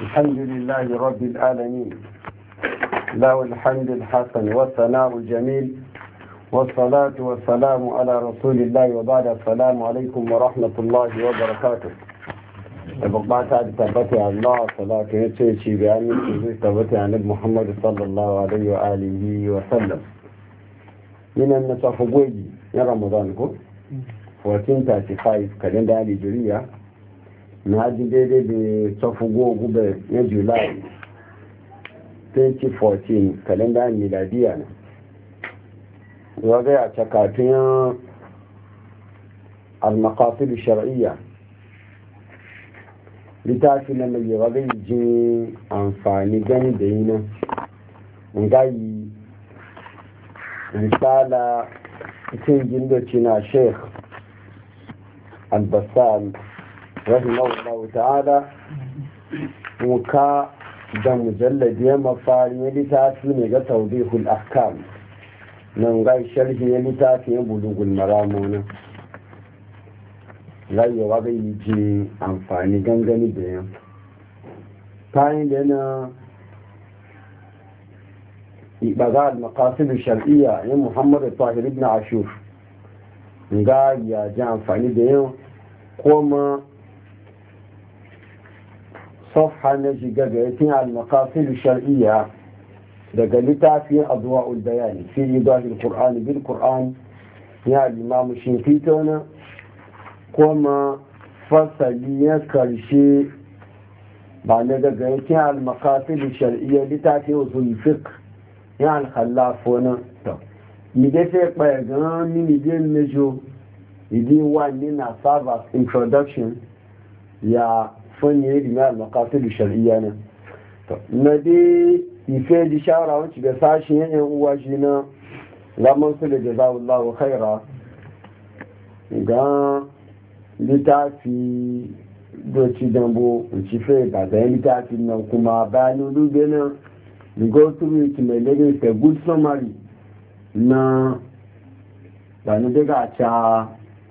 الحمد لله رب العالمين، له الحمد الحسن والثناء الجميل، والصلاة والسلام على رسول الله. وبعد، السلام عليكم ورحمة الله وبركاته. بقى تعد تبتي الله صلاة يتشي بأمين تبتي عن محمد صلى الله عليه وآله وسلم. من النصف قوي يا رمضان 1435 كالندا الهجرية، na ji daidai da tsofugo gube na Julai 2014 kalenda miladiya na wagai a cakatun al-maqasid shar'iyya, littafi na mai wagai jin amfani gani da yi nan ngayi risala cikin gindoci na sheikh al-bassam rahimahullahu ta'ala, muka da mujalladi ya mafari ya littafi ne ga tawdihul ahkam nan ga sharhi ya littafi ya bulugul maramuna rayuwa ga yi ji amfani gangani da yan kayan da yana ibaga al-maqasid shar'iyya ya Muhammad Tahir ibn Ashur ga ya ji amfani da yan kuma صفحة نجي قبعتين على المقاصد الشرعية لقلتها في أضواء البيان في إيضاح القرآن بالقرآن يا الإمام الشنقيطي كما فصلية كالشيء بعد قبعتين على المقاصد الشرعية لتعطي أصول الفقه يعني الخلافون يدفع بيغان من يدين نجو يدين وان لنا سابق introduction يا fanni ilimin al-maqasid shar'iyya ne na dai ife di shawara wacce ga sashin yan uwa shi na zaman su da jazawullahu khaira ga littafi doci dambo ci fe ba da littafi nan kuma bayan dube nan we go through it mai lagos a good summary na ba ni daga ca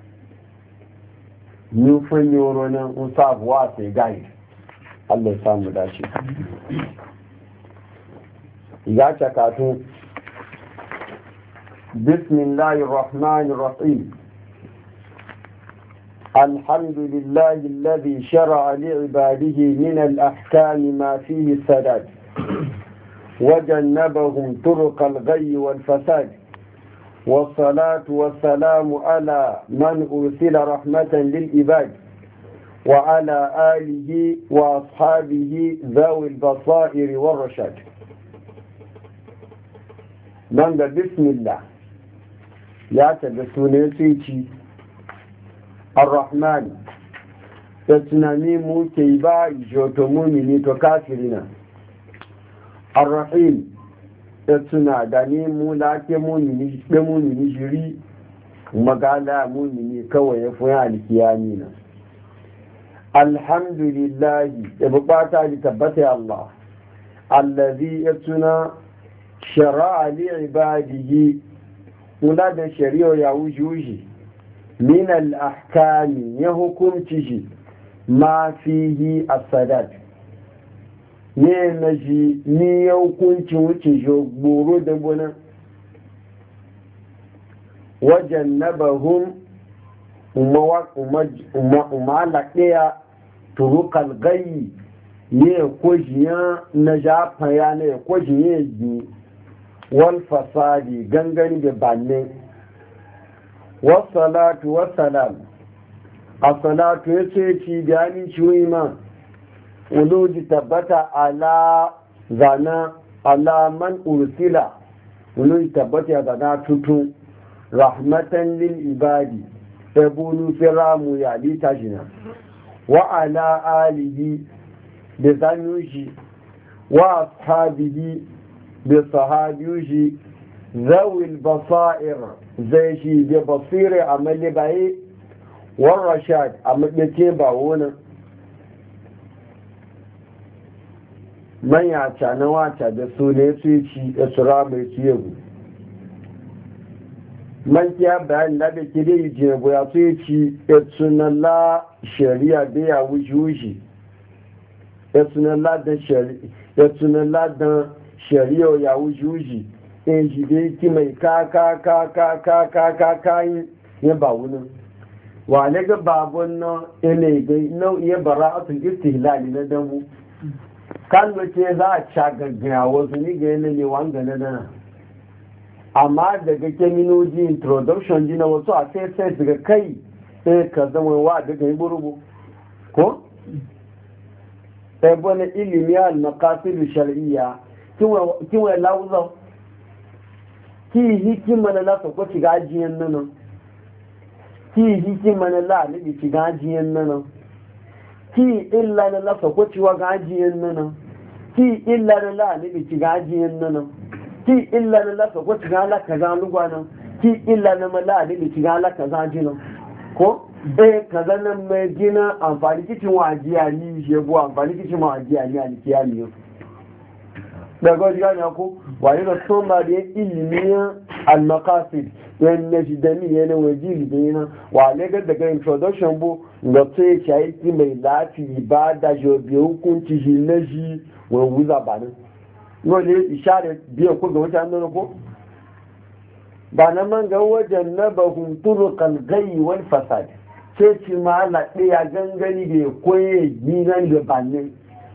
nufin yoro nan un sabuwa sai gai Allah ya samu dace ya cakatu bismillahir rahmanir rahim alhamdulillahi alladhi shar'a li'ibadihi min al-ahkam ma fihi sadad وجنبهم طرق الغي والفساد والصلاة والسلام على من أرسل رحمة للعباد وعلى آله وأصحابه ذوي البصائر والرشاد. من بسم الله يا تبسوني سيتي الرحمن تتنامي موكيبا جوتموني لتكافرنا الرحيم suna da ne mu lake mumini shiri magana mumini kawai ya fi alkiyami na alhamdulillahi ya bukata ji tabbata Allah allazi ya tuna shara'a li ibadihi kula da shari'a ya wujuji min al-ahkami ya hukunci shi ma fihi as-sadat ne na ji ni ya hukunci wuce gboro da gona wajen na bahun umalaɗaya turukal gayi ne kwajiya na jafaya ne kwajiya yi wal fasadi gangan da banne wasalatu wasalam a salatu ya ce ci da aminci ma wuluji tabbata ala zana alaman ursila wuluji tabbata ya zana tutu rahmatan lil ibadi ebulu firamu ya lita jina wa ala alihi da zanushi wa ashabihi da sahabiyushi zawil basair zai shi da basire a malibaye war rashad a maɗace ba wani manya cana wata da su ne su ci da sura mai su yau man kiya bayan da da kire yi je ya su ci da sunalla shari'a da ya wuce ya sunan ladan shari'a ya wuji in ji dai ki mai ka yin ya ba wunin wa ne ga babun nan ile ga nau'in bara'atul istihlali na damu kan wace za a ca gaggaya wasu ni ga yana ne wanga na dana amma daga keminoji introduction jina wasu a sai daga kai sai ka zama wa daga yi burubu ko? ebe na ilimi al-maqasidu shar'iyya kinwa lauzau ki hikima na lasa ko shiga ajiyan nan ki hikima na la nabi shiga ajiyan nan ki illa na lasa ko ciwa ga ajiyan nan ki illa na la nabi shiga ajiyan nan ki illa na lasa ko shiga la kaza lugwa nan ki illa na mala nabi shiga la kaza jinan ko kaza nan mai gina amfani kicin wajiya ni shegu amfani kicin wajiya ni alkiyami yau daga wajen gani ko wani da soma da ilimin al-maqasid yan na shi dami yana wajiri da yana wale ga daga introduction bu ga tsaye shaiki mai lafi ba da jobe hukunci shi na shi wani wuza ba nan wani isharar biyan ko ga wata hannun ko ba na man ga wajen na bahun turukan gayi wani fasad sai ci ma laɗe ya gangani da ya koye ginan da ba ne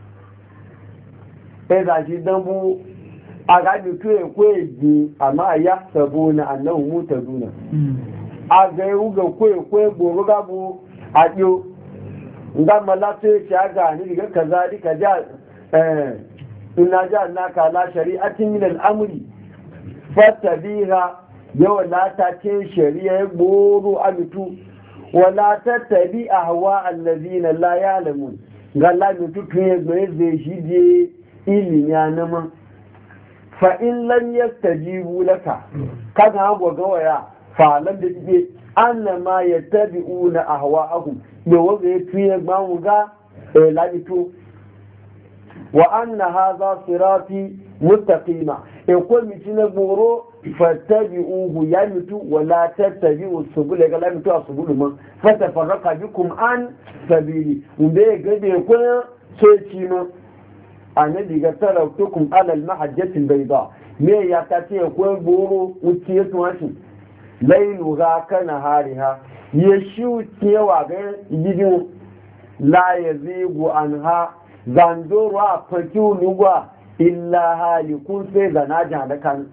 sai da shi don bu a gaɗi to ya koye gi amma ya sabo na annan muta duna a ga yi ga koye goro gabu a ɗyo nga malata ya ci a gani daga kaza dika ja ina ja naka la shari'atin min al'amuri fata biha yau lata ce shari'a ya goro amitu wala tattabi ahwa allazina la ya'lamun ga la mitu tun ya gbe zai shi je ilimi anama fa in lam yastajibu laka kaga hago ga waya fa lam da tibe annama yattabi'una ahwa'ahum da wanda ya tuye gbamu ga la mitu wa anna hadha sirati mustaqima in ko mitina goro fattabi'uhu ya mutu wala tattabi'u subul ga la mutu asubul man fatafarraqa bikum an sabili umbe gabe ko sai ci ma annabi ga taraktukum ala al-mahajjati al-bayda me ya ta ce ko goro wuce tuwashi lailu ga kana hariha ya shutewa ga yidin la yazigu anha zandoro a fakiu lugwa illa halikun sai zanaja da kan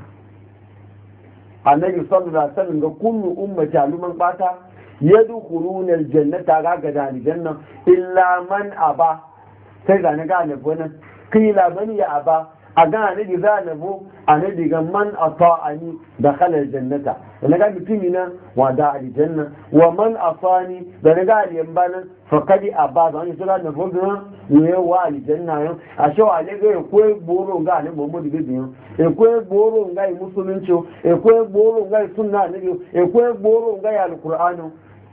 annabi sallallahu alaihi wasallam ga kullu ummati aluman bata yadkhuluna aljannata ga aljanna illa man aba sai ga ne ga ne bonan kila man ya aba a ga ne da zanabu annabi ga man ata'ani dakhala aljannata da ga mutumina wa da aljanna wa man asani da ga aljanna fakadi aba da wani sura na fogan ne wa aljanna yo a sho ale ga ko boro ga ne Muhammadu bibi yo e ko boro ga musulunci e ko boro ga sunna ne yo e ko boro ga alqur'ano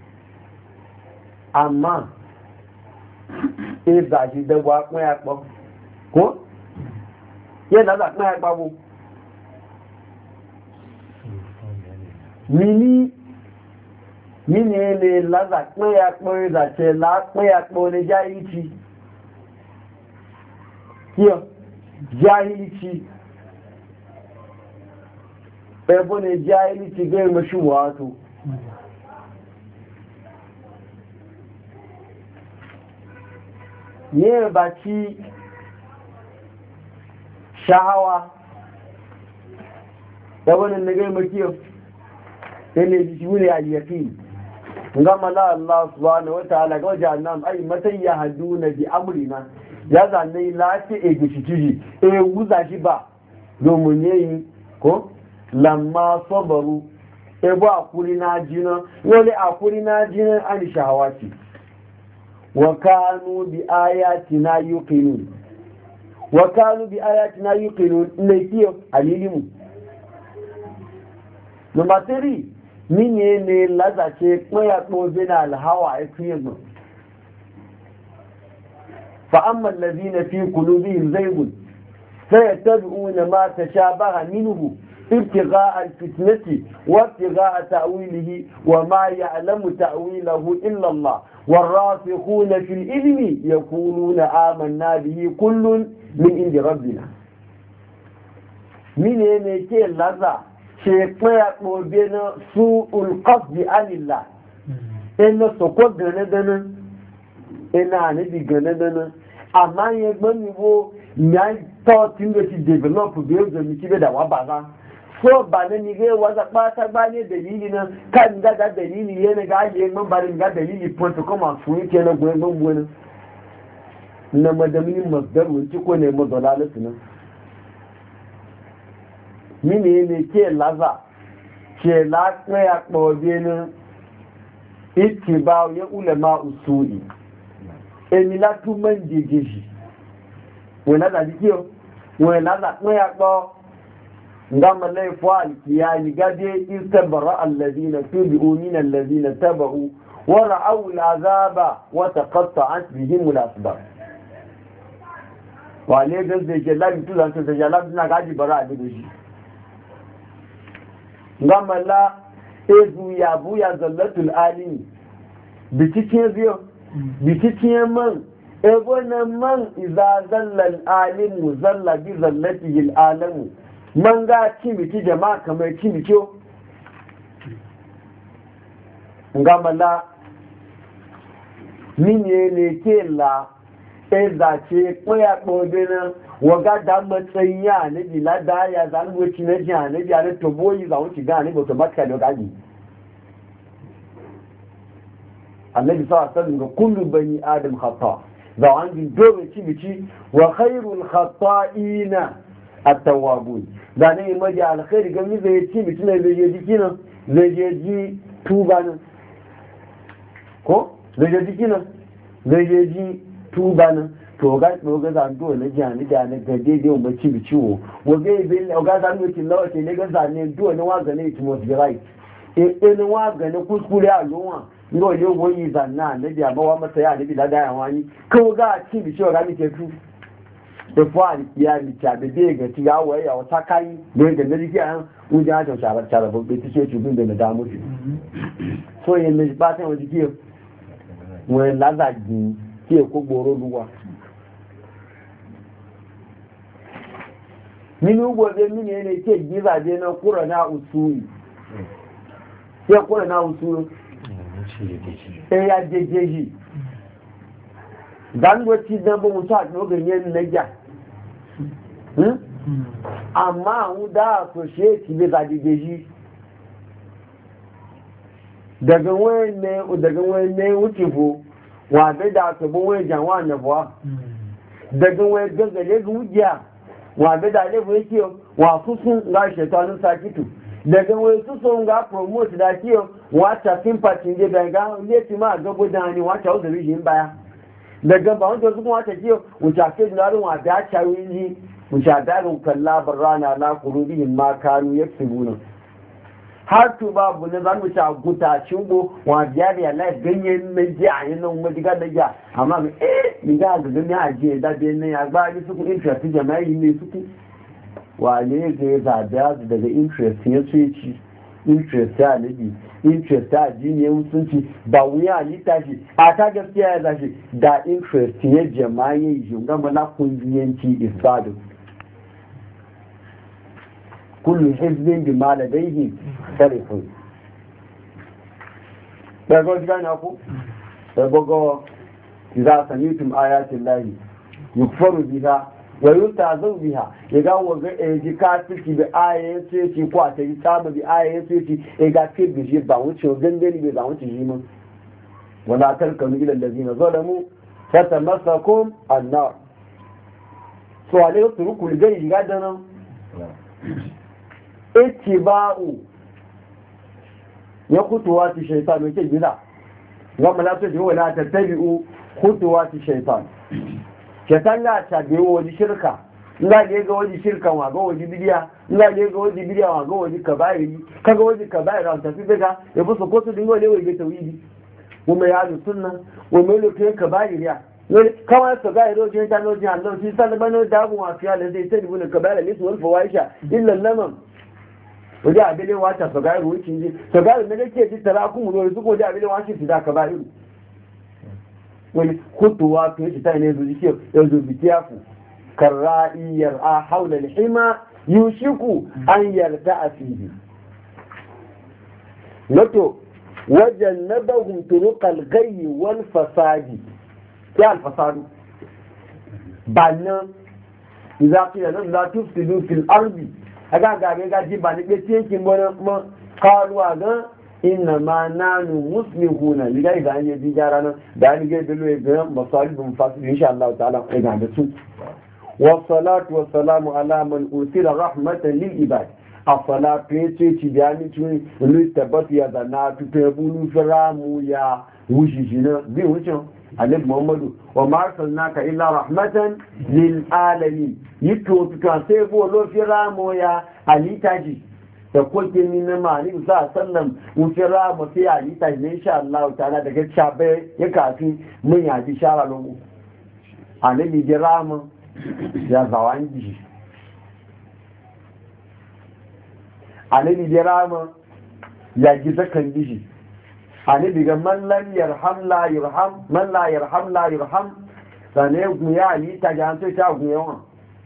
amma e da shi da wa ko ya ko ye da da ko ya bu mini ne laza pín apọ̀ ìdàtẹ̀ lápín apọ̀ ní jáìlìtì kí ọ jáìlìtì ẹbọ́ ní jáìlìtì gẹ́ mọ́ṣùwọ́ àtò ní ẹ̀bà tí ṣáháwá ẹbọ́ ní gẹ́ mọ́kí ọ ẹlẹ́ ìṣúlẹ̀ àyẹ̀fì gama la Allah subhanahu wa ta'ala ga wajen nan ai matan ya hadu na bi amrina ya zanne lati e gishitiji e wuza shi ba domin yayi ko lamma sabaru e ba akuri na jina wale akuri na jina an shahawati wa kanu bi ayatina yuqinun ne kiyo alilimu number 3 ninye ne lazace kwaya ɓobe na alhawa a fiye mu fa'amman lazi na fi kulubi zaigun sai ya tabi'u na ma ta sha baha minuhu ابتغاء الفتنة وابتغاء تأويله وما يعلم تأويله إلا الله والراسخون في العلم يقولون آمنا به كل من عند ربنا. من ينكي لذا شيطان بين سوء القصد عن الله إن سقط جندنا إن عنده جندنا أما يبني هو ناي thoughtin da shi develop da yau da miki da wa ba so ba ne ni ga wasa bata ba ne dalili nan kan ga da dalili ne ga je man ba ne ga dalili point kuma su yake na goyen ban goyen na madamin masdar wuce ko ne mazalalatu nan mini ne ke laza ke la ya kobe ne ittiba ya ulama usuli emila tu man jejeji wena da dikiyo wena da ya ko ngam lai fa'al kiyani gade istabara alladhina tubu min alladhina tabu wa ra'aw al'azaba wa taqatta'at bihim al'asbab wa ne da zai ke labi tu zan ta jalab na gaji bara a da shi ngam la ezu ya buya zallatul alimi bitikin biyo bitikin man ego na man iza zallal alimu zalla bi zallatihi alamu man ga cimiki jama'a kamar cimiki ngamala minye ne ke la ezace koya kobe na waga da matsayin ya ne bila da ya zangoci na jiya ne biya da toboyi za wuce ga ne automatically ga gaji annabi sallallahu alaihi wasallam kullu bani adam khata za an ji dole cimiki wa khairul khata'ina at-tawwabun da ne maji alkhairi gami zai ci mutum ne zai je jiki nan zai je ji tuba nan ko zai je jiki nan zai je ji tuba nan to ga zan do na jani da na ga daidai mu ci bi ciwo wa ga be ga zan do kin lawa ce ne ga zan ne do ne wa ga ne ci most right ne wa ga ne kuskure a yunwa ngo le wo yi zan na ne biya ba wa masa ya ne bi da ya wani ko ga ci bi ciwo ga mi ke tu da fa'al kiyami ta da bai ga ti yawo ya wata kai ne ga ne ji an uja ta shabar shabar ba ti ce tubin da da mu shi so yin ne ba ta wani ki wani lazaji ke ko goro ruwa minu gobe mini ne ke gizaje na qur'ana usuli ya qur'ana usuli ya jejeji dan wacce da ba mu ta dogon yin naja amma mu da so she ti be ga jejeji daga wani wuce fo wa bai da ta bo wani janwa na buwa daga wani gangale ga wujiya wa bai da lefu yake wa susun ga shetanun sakitu daga wani susun ga promote da kiyo wata sympathy da ganga lefi ma gabo da ni wata wuce rijin baya daga ba wanda su kuma ta kiyo wuce ake jinarin wa da cawinji wuce darin kalla barrana la kurubihim ma kanu yaksubuna har to babu na zan wuce a guta shingo wa biya da ya ganyen na ji a yi nan majiga da ya amma ni ga gani a je da biyan nan ya ba ni suku interest jama'i ne suku wa ne ga ya zaɓa su daga interest ya ce ci interest ya nabi interest ya ji ne mutunci ba wuya a littafi a ta gaskiya ya zashi da interest ya jama'i ya yi gama na kungiyanci isbadu kullu hizbin bi ma ladayhi farihun daga wajen ya ku daga idza sami'tum ayati llahi yukfaru biha wa yutazu biha yaga waga eji kafiki bi ayatin sai ci ko ta yi samu bi ayatin sai ci e ga ke bi ba wuce gangani bi ba wuce yi mun wala tarkanu ila allazina zalamu fatamassakum an-nar so ale turku ligari ga dana ittiba'u ya kutuwati shaytan yake gida gama la taji wala tattabi'u kutuwati shaytan shaytan ga tabi'u wani shirka ina ne ga wani shirka wa ga wani bidiya ina ne ga wani bidiya wa ga wani kabari kaga wani kabari ran tafi daga ya fuso ko su dingo ne wai tawhidi kuma ya da sunna wa mai lokacin kabari ya kawai su ga iro jin tano jin Allah shi sai bano da abu mafiya da zai tabi ne kabari ne su wal fawaisha illa lamam wajen abin wata sagari wucin ji sagari na dake ji tara kuma ruwa su ko da abin wacin su da ka ba iru wani kutuwa to yace ta ne zuci ke yanzu bikiyafu karra'iyar a haula al-hima yushiku an yarda afihi nato wajen nabahum turuqal ghayyi wal fasadi ya al fasadu bannan idza qila lahum la tufsidu fil ardi aga ga ji ba ni be cikin mun karuwa ga inna ma nanu muslihuna liga idan ya ji gyara nan da ni ga dalo ga masalibun fasil insha Allah ta'ala ga da su wa salatu wa salamu ala man usila rahmatan lil ibad as-salatu yace ci da ni tun lu tabbata ya da na tupe bulu firamu ya wushi shi na bi wucin alif muhammadu wa ma arsalnaka illa rahmatan lil alamin yito tuka sai bo lo firamu ya alitaji da kwake ni na mani sa sallam ufira mu fi alita ne insha Allah ta'ala daga chabe ya kafi mun ya ji shara lomu annabi jirama ya zawangi annabi jirama ya ji zakan gishi annabi ga man lam yarham la yurham man la yarham la yurham sane mu ya alita ga an ta gu yawan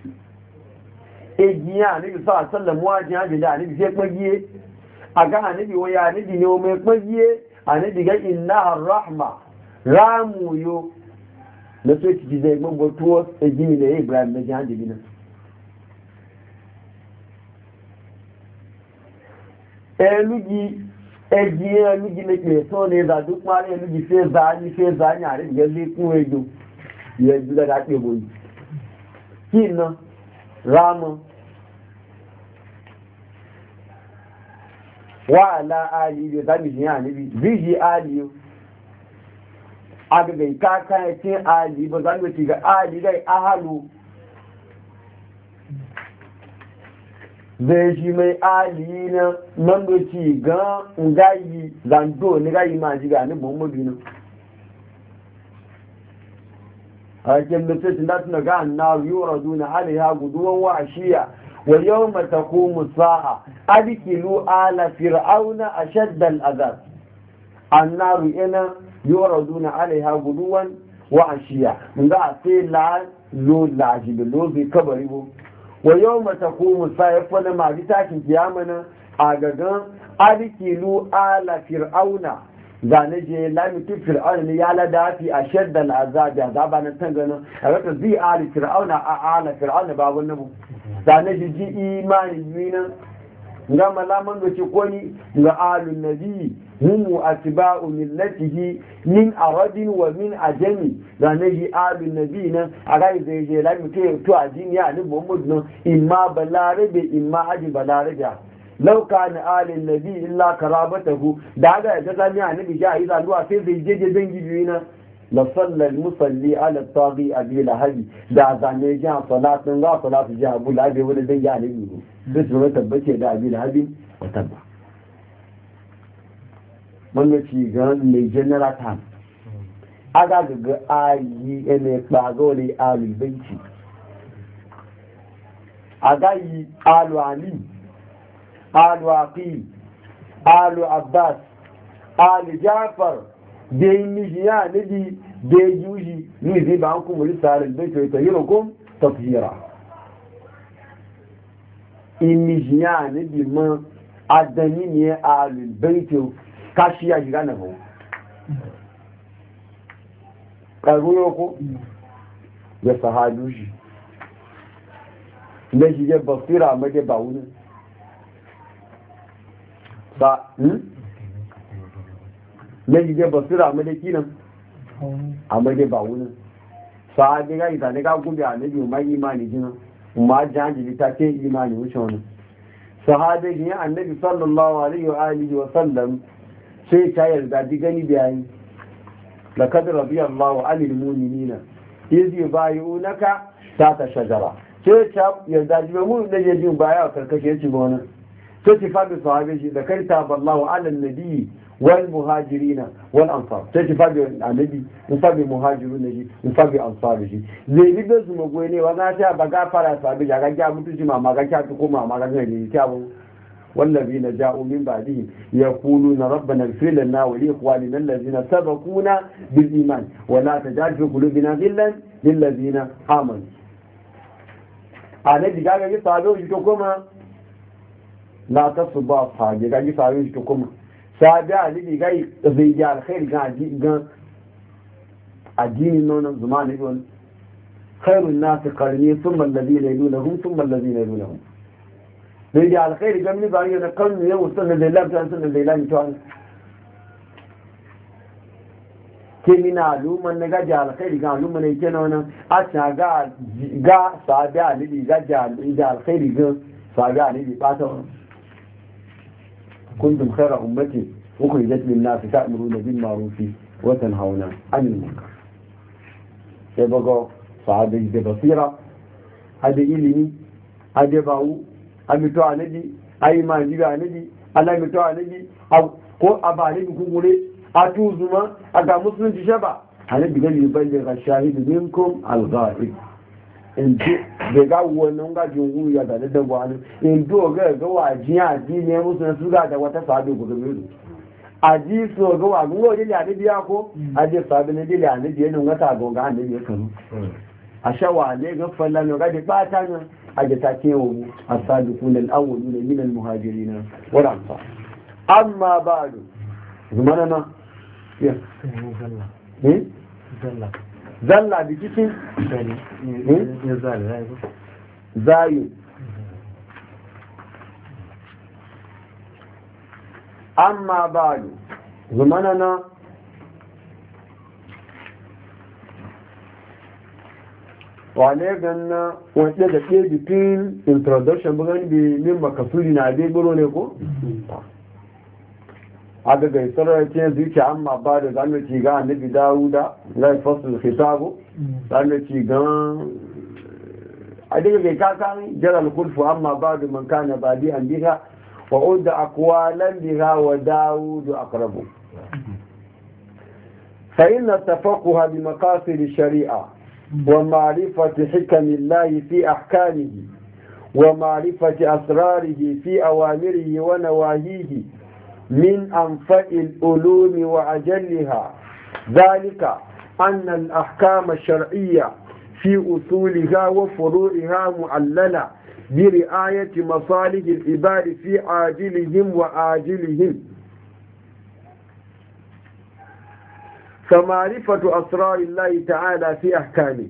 egiya níbi sọ àṣọ́lẹ̀ mú àjíyàn àjílẹ̀ àníbi fẹ́ pẹ́gíyé àgá àníbi wọ́n ya àníbi ni omi pẹ́gíyé àníbi gẹ́ iná rahma ráàmù yóò lọ́tọ́ ti jíjẹ gbogbo tó ẹjí ilẹ̀ ibrahim méjì àjílẹ̀ náà ẹlúgi ẹjí ẹlúgi lẹ́pẹ̀ tó ní ìdádúpárí ẹlúgi fẹ́ záyé àríbi gẹ́ lékún ẹjọ́ ìyẹ́jú lẹ́dá pé bòyí kí iná ramu wa ala ali da zabi shi ya nabi ziji ali aga gai kaka ya ce ali ba zan wuce ga ali gai ahalu zai shi mai ali na nan doci ga ngayi zando ni gayi ma ji ga ni muhammadu na hakim da sai da tuna ga annabi yuraduna alaiha guduwan wa ashiya wa yawma taqumu sa'a adkilu ala fir'auna ashadda al'adab annaru ina yuraduna alaiha guduwan wa ashiya nga sai la lo la jibi lo bi kabari bo wa yawma taqumu sa'a fa na ma bi takin kiyamana a gagan adkilu ala fir'auna zane je lamitin fir'auna ne ya ladafi a shaddan azabi azaba na tanganin a rata zai ali fir'auna a ala fir'auna babu nabu zane je ji imani yina ga malaman da ce koni ga alun nabi hum atba'u millatihi min arabin wa min ajami zane je alun nabi nan a ga zai je lamitin to ajini ya ni muhammad nan imma balarabe imma aji balarabe lau kana alin nabi illa karabatahu da ga ya zami annabi ja yi zaluwa sai zai je dangi biyu na la sallal musalli ala taghi abi lahabi da zane ja salatin ga salatu ja abu lahabi wani dangi annabi duk sun tabbace da abi lahabi wa tabba wannan ci ga mai general ta aga ga ayi ene bago ne alu banci aga yi alu ali آل عقيل آل عباس آل جعفر دي مجيان دي جوجي نذيب عنكم ولسال البيت ويطهركم تطهيرا المجيان دي ما عدنين آل البيت كاشيا جغانه قالوا لكم يا صحابيوشي نجي جاب بصيرة ما جاب باونه ba na jide basira a madaki nan a madaki ba wunin sa'adi ga ita ne ga gube a nabi ma imani jina ma jihajili ta ce imani wuce wani sahabe ne annabi sallallahu alaihi wa alihi wa sallam sai ta yarda ji gani bayani laqad radiyallahu anil mu'minina iz yubayyi'unaka ta shajara sai ta yarda ji mu da jin baya karkashe ci gona تتفاد صحابي ذكرت الله على النبي والمهاجرين والأنصار تتفاد النبي وفاد المهاجرون النبي وفاد الأنصار زي بيبز مغويني وانا تا بغا فara صحابي جاga ja mutuji ma maga ta ko ma maga ne ni ta bu والذين جاءوا من بعدهم يقولون ربنا اغفر لنا ولإخواننا الذين سبقونا بالإيمان ولا تجعل في قلوبنا غلا للذين آمنوا. أنا دقاقة يصابوا يشتكوما لا تصبوا أصحابي دقاقة يصابوا يشتكوما سابع لدقاقة زيجال خير قاعد addini nonon zuma ne wani khairun nasu karni sun mallazi na ilu lahun sun mallazi na ilu lahun zai da alkhairi gamni ba yi na karni yau sun da zailan ta sun da zailan ta wani ke mina aluman na gaji alkhairi ga aluman na ike na wani a can ga sabi alibi gaji alkhairi ga sabi alibi bata wani kuntum khaira ummati ukhrijat lin nas ta'muruna bil ma'ruf wa tanhauna 'anil munkar sai bago sahabi da basira hada ilimi hada bawu amito anabi ayi ma jiga anabi Allah mito anabi ko abani ku gure atuzuma aga musulunci shaba anabi ga liballi ga shahid minkum al-ghaib in ji ga wannan ga jungu ya da da wani in do ga wajiya ji ne musu su ga da wata sahabi ku gure aji so ga wa go dile ani biya ko aji sabi ne dile ani biya nun gata go ga ani biya kanu a shawa ne ga fallan ga da bata ne aji ta ke wo as-sadiqun al-awwaluna min al-muhajirin wal ansar amma ba'du zumana na ya zalla bi cikin ya zalla zayu amma ba da zumana na wane ganna wadda da ke bikin introduction bugan bi min makasuri na abin biro ne ko? a daga isarar ce zuciya amma ba da zanen ci ga annabi dawuda zai fasu khitabu zanen ci gan a daga kai kakan jaral kulfu amma ba da man kana ba di an biha وعود أقوالا بها وداود أقرب فإن التفقه بمقاصد الشريعة ومعرفة حكم الله في أحكامه ومعرفة أسراره في أوامره ونواهيه من أنفع العلوم وأجلها ذلك أن الأحكام الشرعية في أصولها وفروعها معللة برعاية مصالح العباد في عاجلهم وآجلهم فمعرفة أسرار الله تعالى في أحكامه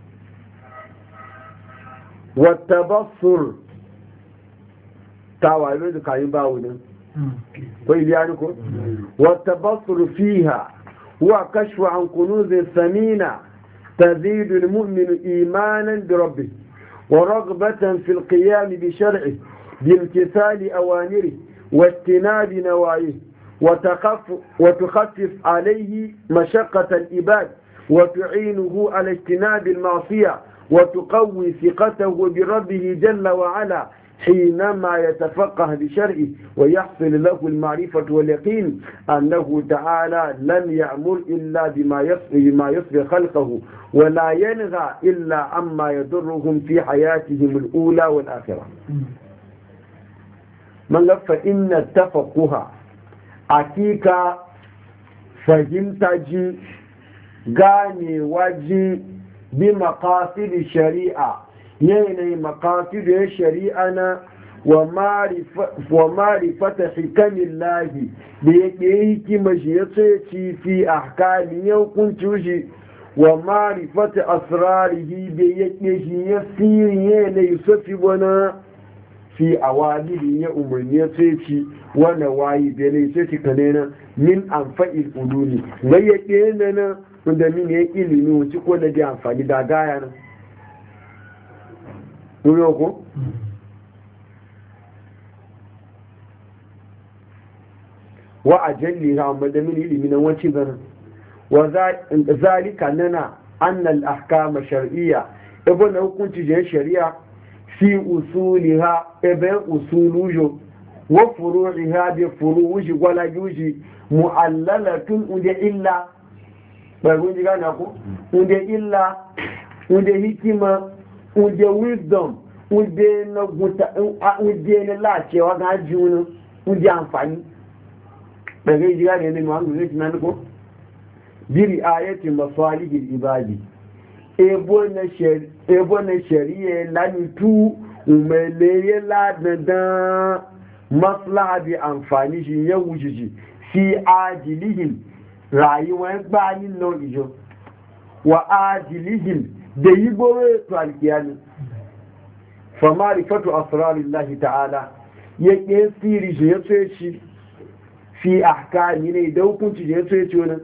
والتبصر تعالوا كاين باونا والتبصر فيها هو كشف عن كنوز ثمينة تزيد المؤمن إيمانا بربه ورغبة في القيام بشرعه بامتثال أوامره واجتناب نواهيه وتخفف عليه مشقة العباد وتعينه على اجتناب المعصية وتقوي ثقته بربه جل وعلا حينما يتفقه بشرعه ويحصل له المعرفة واليقين أنه تعالى لم يأمر إلا بما يصلح خلقه ولا ينهى إلا عما يضرهم في حياتهم الأولى والآخرة. من قال فإن التفقه أكيك فهمت جي غاني وجي بمقاصد الشريعة يعني مقاصد الشريعة ومعرفة حكم الله بيكي مجيطي في أحكام يوكن توجي ومعرفة أسراره بيكي يسير ليسفي بنا في أوامره يأمرنيتي ونواهي بليسيتي كنينا من أنفع الألوم ويكيننا من يكي لنوتي كون دي أنفع لدادايانا Yoko? Wa a jalli ha madamin ilimi na wacce ganin wa zalika nana annal ahkama shar'iyya ibn hukunci je shari'a fi usuliha ibn usulujo wa furu'iha bi furu'i wala yuji mu'allalatun unde illa ba gunji gana ko unde illa unde hikima unde wisdom wuje na guta wuje na lacewa ga juna wuje amfani daga jira ne ne mu zai tunan ko biri ayati masalihil ibadi ebo na shari'a lamitu umeleye ladadan maslaha bi amfani shi ya wuce shi fi ajilihim rayuwar bayanin nan ijo wa ajilihim da yi bore to alkiyami fa ma'rifatu asrarillahi ta'ala ya ke siri shi ya tsaye shi fi ahkami ne da hukunci da ya tsaye shi wani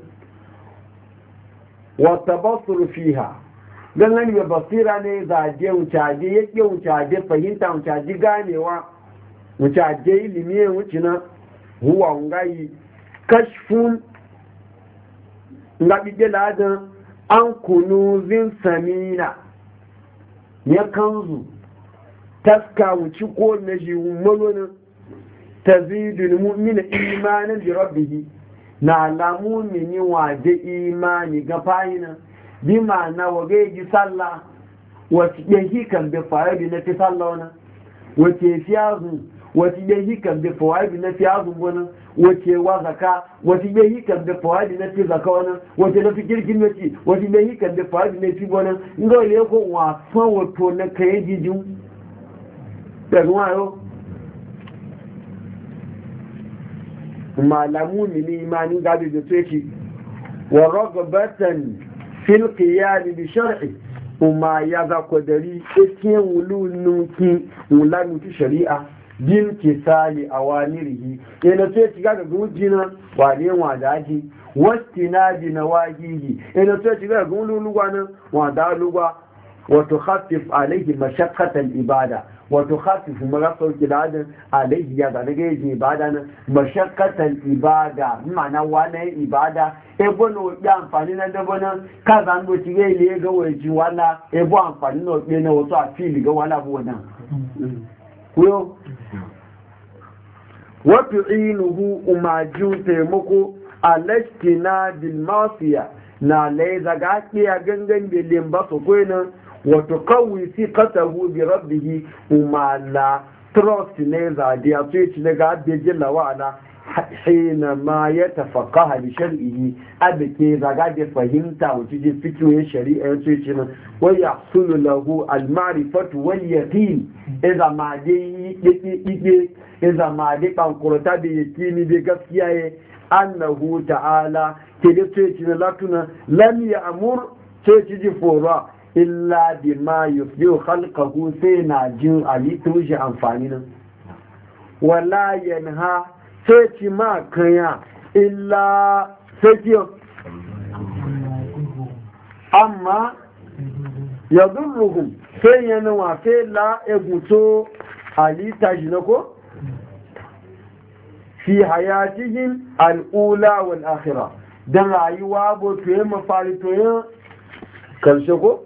wa tabassur fiha dan nan ya basira ne zaje wucaje yake wucaje fahimta wucaje ganewa wucaje ilimi wuci na huwa ngai kashfun ngabi ladan an kunuzin samina ya kanzu taska wuci ko na ji umarwani tazidul mu'mina imanin bi rabbihi na alamu mini waje imani ga fayina bi ma'ana wage ji sallah wace ɗaya kan bi fa'idu na fi sallah wani wace fiyazu wace ɗaya kan bi fa'idu na fiyazu wani wace wa zaka wace ɗaya kan bi fa'idu na fi zaka wani wace na fi kirkin wace wace ɗaya kan bi fa'idu na fi wani ngo ile ko wasan wato na kayan jijin daga wayo malamu ne imanin gabi da tsoki wa ragabatan fil qiyam bi shar'i kuma ya za ko dari cikin wulunuki wulanuki shari'a bil kisali awamirihi ina ce ci ga gujina wane wa daji wastinadi nawahihi ina ce ci ga gululuwa nan wa da lugwa wa tukhaffif alayhi mashaqqatan ibada wato khasifu mara sauki ladin alaihi ya zane ga yaji ibada na mashakkatan ibada ma'ana wani ibada ebo na obi amfani na dabo na kaza ndo ci ga ile ga waji wala ebo amfani na obi na wato a fili ga wala bu wannan kuyo wato inuhu umajun taimako alastina bil masiya na laiza ga kiya gangan da limba su kwanan وتقوي ثقته بربه وما لا تروس نيزا دي أطيش لقى جل وعلا حينما يتفقه بشرعه أبكي رقاد فهمتا وتجي فكره الشريعة يتويشنا ويحصل له المعرفة واليقين إذا ما دي قنقرتا بيكيني بقفية أنه تعالى كده تويشنا لكنا لم يأمر تويشي فورا illa bi ma yuflihu khalqahu sai na jin alitu shi amfani nan wala yanha sai ci ma kanya illa sai ki amma yadurruhum sai yana wa sai la eguto alita jinako fi hayatihim al-ula wal akhirah dan rayuwa bo to mafari to karshe ko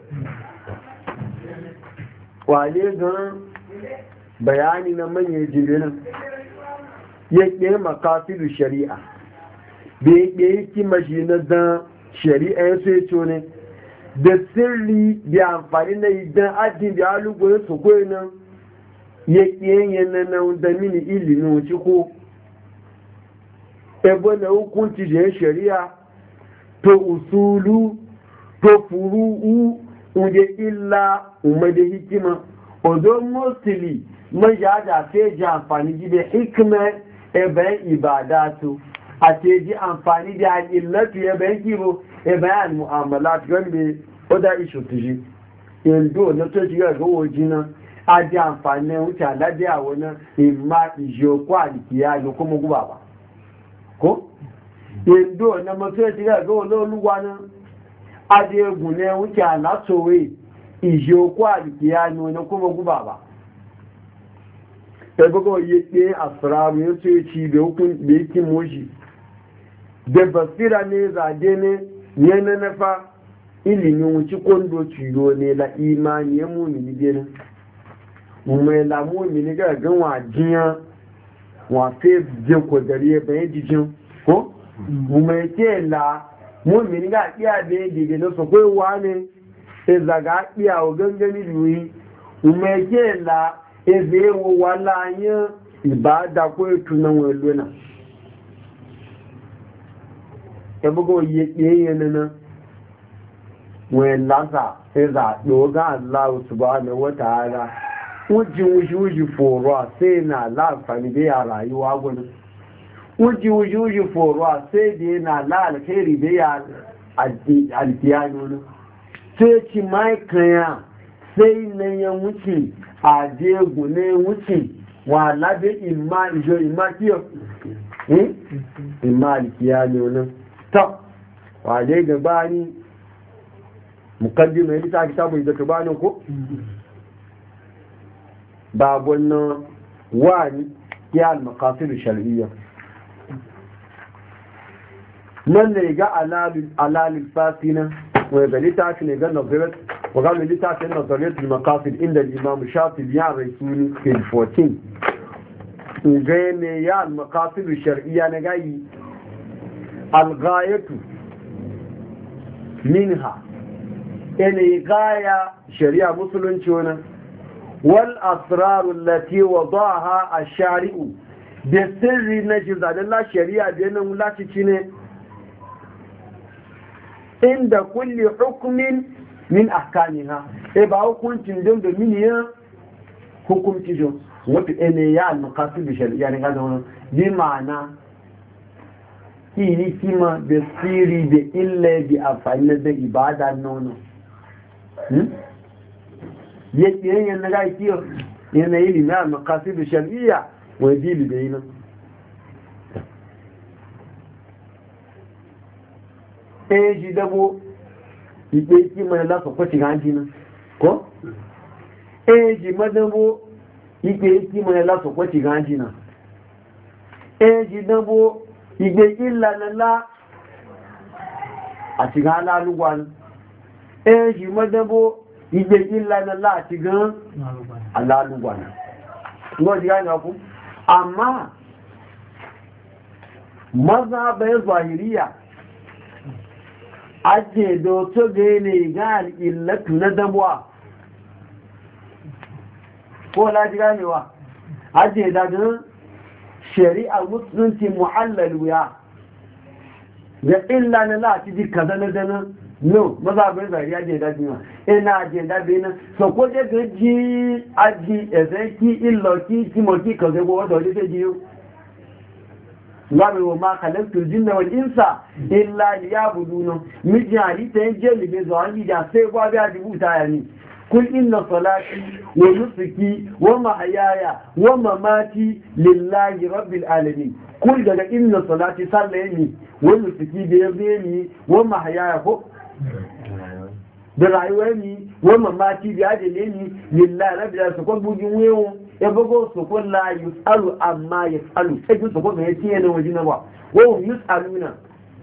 wale gan bayani na manyan jirgin ya ƙe makasidu shari'a da ya ƙe kimashi na dan shari'a ya so ya ce ne da sirri da amfani na idan adin da alugo ya so kawai nan ya ƙe yana na da mini ilimin wuce ko ebe na hukunci da shari'a to usulu to furu'u uje illa umade hikima odo mostly majada sai ji amfani da hikma ebe ibadatu a ce ji amfani da illatu ebe kibo ebe al mu'amalat gambe oda ishu tiji yando na to ji ga wojina a ji amfani wuce alade a wani imma ijo kwalikiya ne kuma guba ba ko yando na mato ji ga oluwa na adegun ne wuce alatowe ije okwu alikiya ne kuma guba ba ebogo yake asraru yaso yaci da hukun da yake moshi da basira ne zade ne yana nafa ilimin wuce kondo ciyo ne la imani ya mumini benin mai la mumini ga gan wajiya wa fe je ko dare bayan jijin ko mai ke la mumini ga iya da yake da so kai wane sai zaga iya o gangani duyi umeke la ebe wo wala yin ibada ko tunan welo na ebogo ye na wen laza eza doga Allah subhanahu wa ta'ala wuji foro sai na lafani da ya rayuwa gudu wuji foro sai da yana la alkhairi da ya alkiyano sai ci mai kanya sai na ya wuce a jegu ne wuce wa labe imma ijo imma kiyo imma alkiyano nan ta wa dai gabani mukaddima yi ta kitabu da gabanin ko babun nan wani ya al-maqasid shar'iyya nan ne ga alalul fasina wa ga litafi ne ga nazarat wa ga litafi ne nazarat al-maqasid inda al-imam shafi'i ya raisuni fi 14 ga ne ya al-maqasid shar'iyya ne ga yi al-ghayatu minha ene gaya shari'a musulunci wannan والأسرار التي وضعها الشارع بسر نجز على الله شريعة بأنه لا تشيني عند كل حكم من أحكامها إبا حكم تنجم بمنيا حكم تجم وفي المقاصد بشريعة يعني هذا هنا بمعنى إني كما بسيري بإلا بأفعال بإبادة نونو yanayin na ga kiyo yanayi limar makasidu shari'iyya wani jili da yi nan ji dabo ikpe kima na lasa kwaci hanji nan ko? ji madabo ikpe kima na lasa kwaci hanji nan ji dabo ikpe illa na la a cikin halalugwa nan ji madabo igbe illa na láti gan alálùgbàna ngọ́ jíra ní ọkú àmá mazhabin zahiriya ajedo to gane ga al'illatu na damuwa ko la jíra ní wa ajeda gan shari'a musulunci muhallalu ya ga illa na láti ji kaza na dana no maza bai zari aje da biyu ina aje da biyu so ko je gaji aji ezeki illoki kimoki ka zai gowa da wani sai jiyo ngami wa ma khalaqtul jinna wal insa illa liya'budun miji ali ta je libe zo an da sai gwa bi ajibuta yani kul inna salati wa nusuki wa mahyaya wa mamati lillahi rabbil alamin kul daga inna salati sallayni wa nusuki da yabeni wa mahyaya ko da rayuwar ni wa mamaki da ajele ni lillahi rabbil su ko bugin wewo ya bugo su ko la yusalu amma yasalu sai su ko ne tiye ne wajina ba wa yusaluna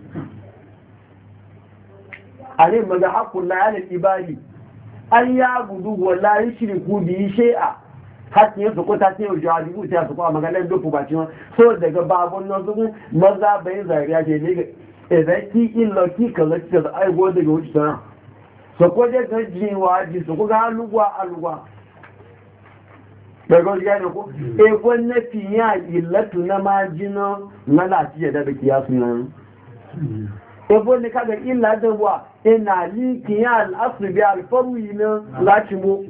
ale maga haqqul la ala ibadi an ya gudu wala yushriku bi shay'a hakin yanzu ko ta ce jawabu ta su ko magalan dofu ba ciwon so daga babun nan su maza bai zariya ce ne ezeki illoki kaza da aigo daga wuce sana so ko je ga jiwa ji so ko ga alugwa daga ga ne ko e gwanna fiya illatu na majino na lafiya da kiyasu nan e bonne kaga illa da wa ina liki ya al-asr bi al-farwi na lachimo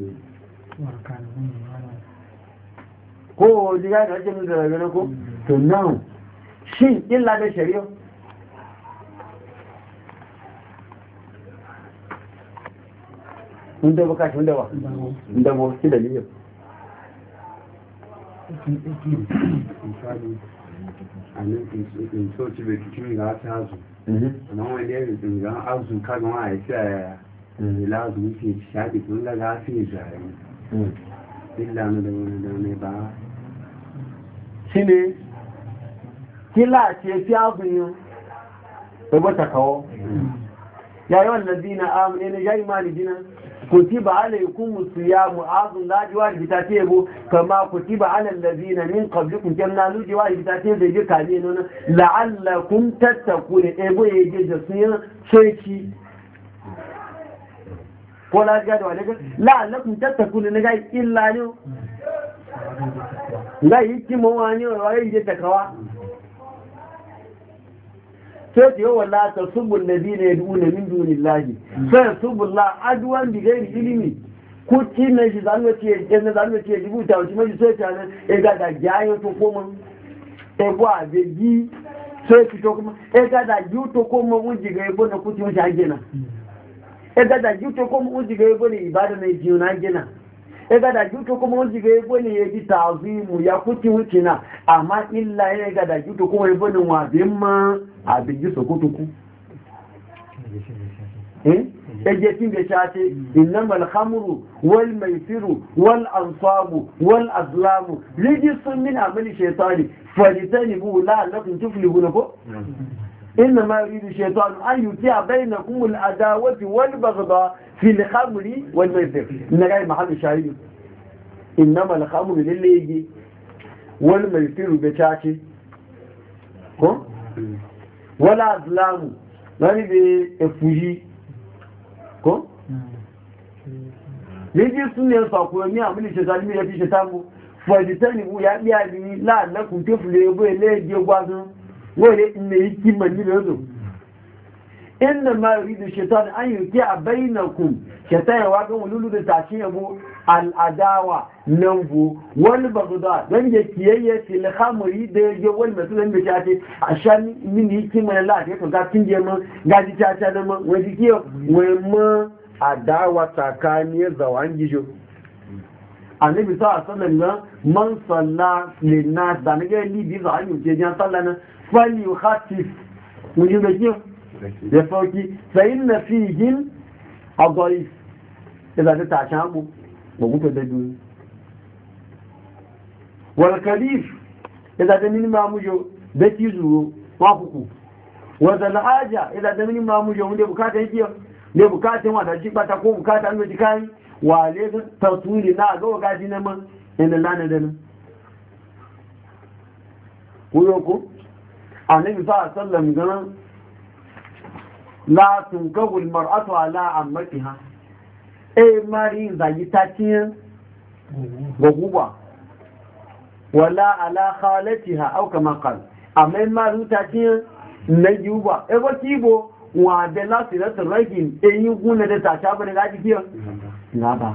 ko ji ga ne jin da ga ko to now shin illa da shari'a inda baka shi inda ba inda ba shi dalilin a nan in so ci bai cikin ga ta hazu amma wani ya rikin ga azu kan wa ya ce la zu ke shaɗi tun da ga fi zare illa na da wani ba shi ne kila ce fi abin bai bata kawo ya yi wannan zina amini na jari mali jina kutiba alaykum as-siyam azun la jiwar bitatebo kama kutiba ala allazina min qablikum kamna lu jiwar bitatebo da jika ne non la'allakum tattaqun ebo yeje da sun sai ko la ga da wale ga la'allakum tattakun ne ga illa ne ga yi kimo wani wa yi takawa sai ce yawan la ta subul ladina yad'una min dunillahi sai subullah adwan bi ghairi ilmi kuci na shi zanu ce yana zanu ce rubuta wuce mai sai ta nan e ga da jayo to kuma e gwa be gi sai ki to kuma e ga da ju to kuma wuji ga yebo na kuci wuce hagena e ga da ju to kuma wuji ga yebo ne ibada ne ji na hagena e ga da ju to kuma wuji ga yebo ne yaji tazimu ya kuci wuce na amma illa ya ga da ju to kuma yebo ne wa bin ma abin sokotuku eje tin da shace innamal khamru wal maisiru wal ansabu wal azlamu rijsun min amali shaytani falitanibu la lakum tuflihuna ko إنما يريد الشيطان أن يوقع بينكم العداوة والبغضاء في الخمر والميسر إن جاي محل الشاهد إنما الخمر للي يجي والميسر بتاعتي ko wala azlamu nani be efuji ko yaji sunne sa ko ni amini se zalimi ya fi shetangu faditani bu ya biya ni la na kun tefule bo ele je gwazu wole ne yiki mani bezo inna ma yuridu shaytan an yuti bainakum shaytan wa kan wululu da tashin yabo al adawa nanbu wal bagda dan je kiyayye fil khamri da je wal masulan da tace ashan min yiki mai la to ga tinje mun ga ji tace da mun wani kiyo wai mu adawa tsakani zawan gijo annabi sa sallallahu man salla lin nas da ne li bi za an yi jan sallana fali khatif mun yi da kiyo da sauki sai na fihim adhaif idan ta shabu ba ku da duniya wal kadif idan da min mamujo da tizu ma kuku wa zal haja idan da min mamujo wanda bukata yake ne bukatun wanda shi bata ko bukata an ji kai wale tasuli na ga gaji na man inda lana da nan ko yoko annabi sallallahu alaihi wasallam gan la tunkahul mar'atu ala ammatiha mari zagi taciyan goguba wala ala khalatiha aw kama qal amma mari taciyan najuba ba kibo wa da lasiratu rajin yin guna da ta ta bane gaji kiyo na ba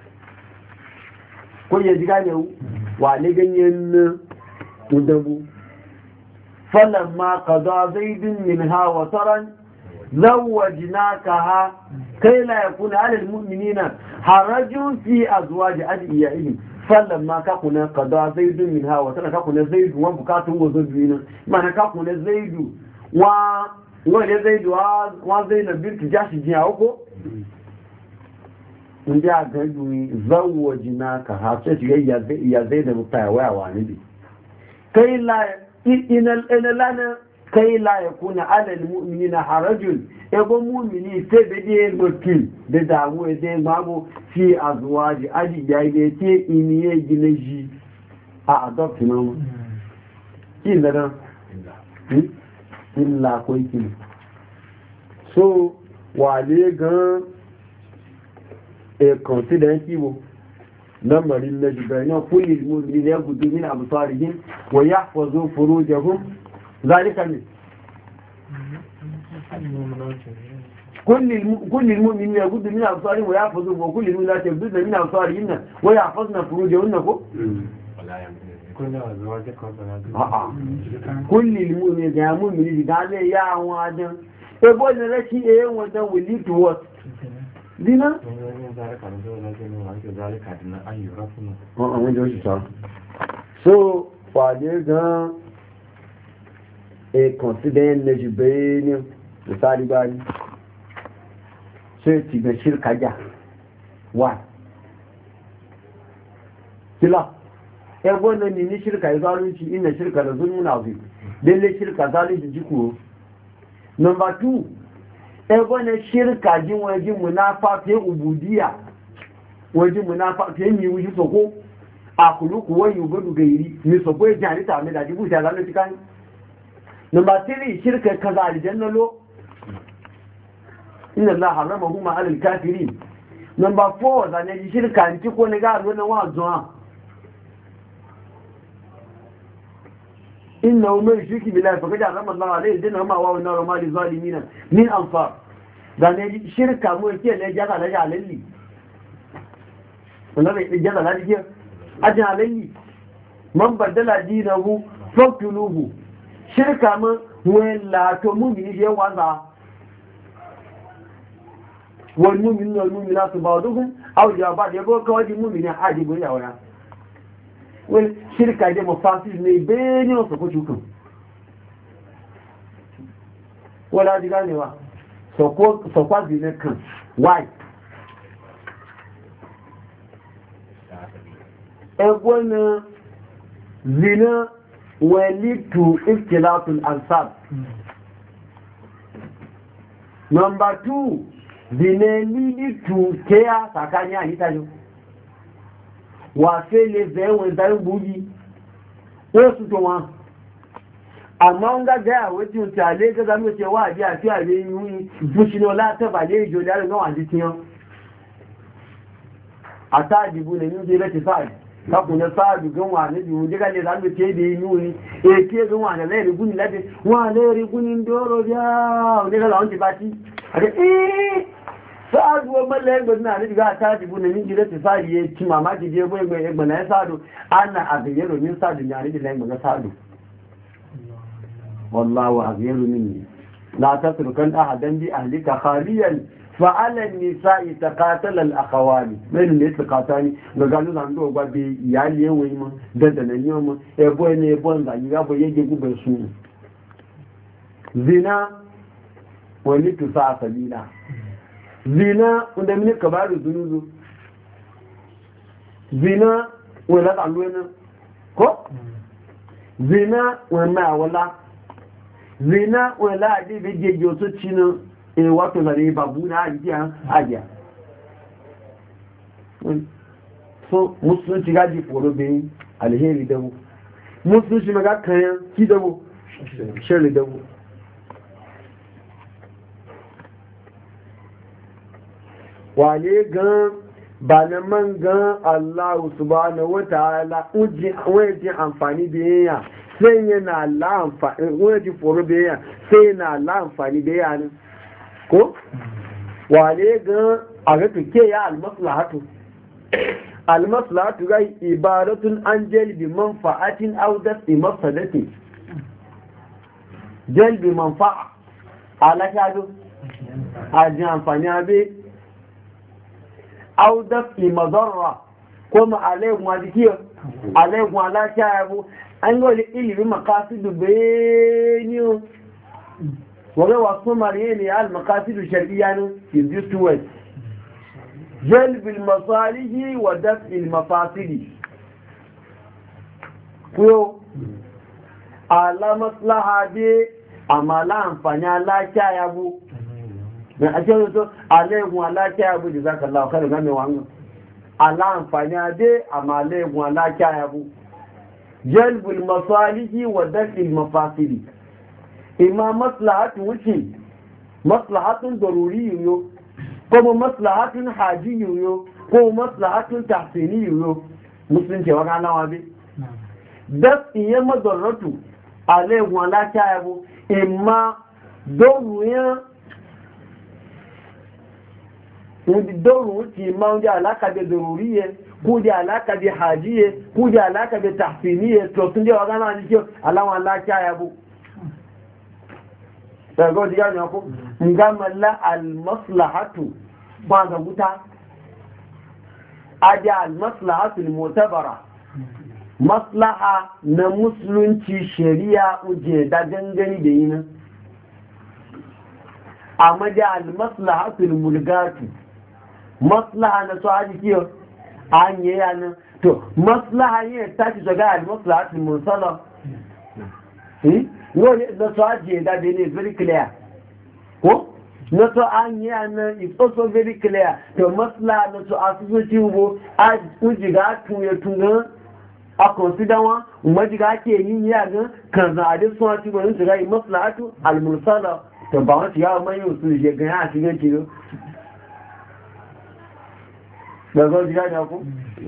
ko ya diga ne wa ne ganyen udabu falamma qada zaidun minha wa taran زوجناكها كي لا يكون على المؤمنين حرج في أزواج أدعيائهم فلما كنا قضاء زيد منها وترى كنا زيد وبكاتهم وزوجين ما كنا زيد وزيد وزيد بنت جاش جاوكو inda ga yi zawajinaka sai ya zai da mutawa wani bi kai la inal kai la ya kuna alal mu'minina harajun ego mu'mini sai da dai mutum da damu da babu fi azwaji aji ya yi ce iniye gineji a adopt no kin da dan illa ko kin so wale gan consider kiwo lamarin na jibaina kulli mu'mini ya gudu min absarihim wa yahfazu furujahum ذلك من كل المؤمنين يغضوا من أبصارهم ويحفظوا وكل المؤمنات يغضضن من أبصارهن ويحفظن فروجهن كل المؤمنين يا مؤمنين قال يا واجن ebo ne rashi eh wannan will lead to what dina so fade gan consider legislative misali bani sai ti ga shirka ja wa kila ebo ne ni shirka zalunci inna shirka la zulmun azim lalle shirka zalunci jiko number 2 ebo ne shirka jin waje munafafe ubudiyya waje munafafe ni wuji soko akuluku wa yubudu gairi ni soko ya jani ta me da jibu ta zalunci kan number 3 shirka kaza aljanna lo inna allaha haramahu ma alal kafirin Number 4 da ne shirka nti ko ne ga ruwan wa zuwa inna umar shirki billahi fa kada rahmat Allah alayhi dinna ma wa nar ma li zalimin min ansar da ne shirka mu ke ne jaga da jalalli wannan ne jaga da ji ajalalli man badala dinahu faqtuluhu shirka mu wala to mu bi je waza wal mu'minu wal mu'minatu ba'duhum awliya ba'd yabo kawai mu'mina ajibu ya wala wal shirka da mafasid ne bene wasu ko cukan wala diga ne wa so kwa zine kan why egwana zina lead to ikhtilatul ansab. Number 2, zina lead to care sakanya alitajo wa fele zewe zai bugi wasu to wa amma nga ga wajen tale ga zamu ce wa ji afi a be yi fushino la ta ba le jo da ga wani tiyan atajibu ne ni je sai ka kuna sa'adu gan wani bi mu diga le zamu ce be yi e ke gan wani le ri guni lade wa le ri guni ndoro ja ne ga lawan ti bati ade sa'adu wa mallan ga na ni ga atajibu ne ni je sai ye ci mamaki je boye boye gba na sa'adu ana abiyero min sa'adu ne ni le ga sa'adu والله أغير مني لا تتركن أحدا بأهلك خاليا فعلى النساء تقاتل الأخوان من اللي تقاتاني وقالوا لعنده وقابي يالي ويما دندنا اليوم يبوين يبوين ذا يغابو يجيبو بسون زنا ولتساع سبيلا زنا وندمني كبار الزنوز زنا ولا تعلونا كو زنا وما ولا zina wala adi be jejo to chino e wato zare babu na ajiya so musulunci gaji foro be alheri dawo musulunci maga kayan ki dawo shari dawo wale gan ba na man gan Allah subhanahu wa ta'ala uji amfani da yaya sai yana la'amfani wani ji foro da yawa sai yana la'amfani da yawa ne ko wale ga a ga tuke ya almaslahatu ga ibaratun an jalbi manfa'atin aw dafi mafsadati jalbi manfa'a ala shado a ji amfani abe aw dafi madarra kuma alaikun wajikiyar alaikun ala shayabo an yi wani ilimin makasidu beniyo wani wasu mariye ne ya al-makasidu shari'a ne in these two words jalbil masalihi wa daf'il mafasidi kuyo ala maslaha be amala amfani alaƙa ya bu na ake wato alaikun alaƙa ya bu da zaka Allah kada game wannan ala amfani be amala alaikun alaƙa ya bu جلب المصالح ودفع المفاسد إما مصلحة وشي مصلحة ضرورية يو كما مصلحة حاجية يو كما مصلحة تحسينية يو مسلم شوك عنا وابي دفع يما ضررته عليه ولا شايبه إما ضرورية ضروري ما ودي علاقة ضرورية ko da alaka bi hajiye ko da alaka bi tahsiniye to sun je wa gana ni ke alawan lafiya ya bu daga diga ne ko ngamalla al maslahatu ba ga wuta aja al maslahatu al mu'tabara maslaha na musulunci shari'a uje da gangani da yin amma da al maslahatu al mulgatu maslaha na so aji kiyo an yi yanin to maslaha yi ta ci daga al-maslahatul mursala yau ne da su ajiye da ne very clear ko na to an yi yanin is also very clear to maslaha na su asusuci ubo a ujiga tuye tunga a consider wa umajiga ke yin yanin kan za a dai suna ci wani shiga yi maslahatu al-mursala to ba wani shiga mai yau su je ganya a cikin tiro da zo ji gane ku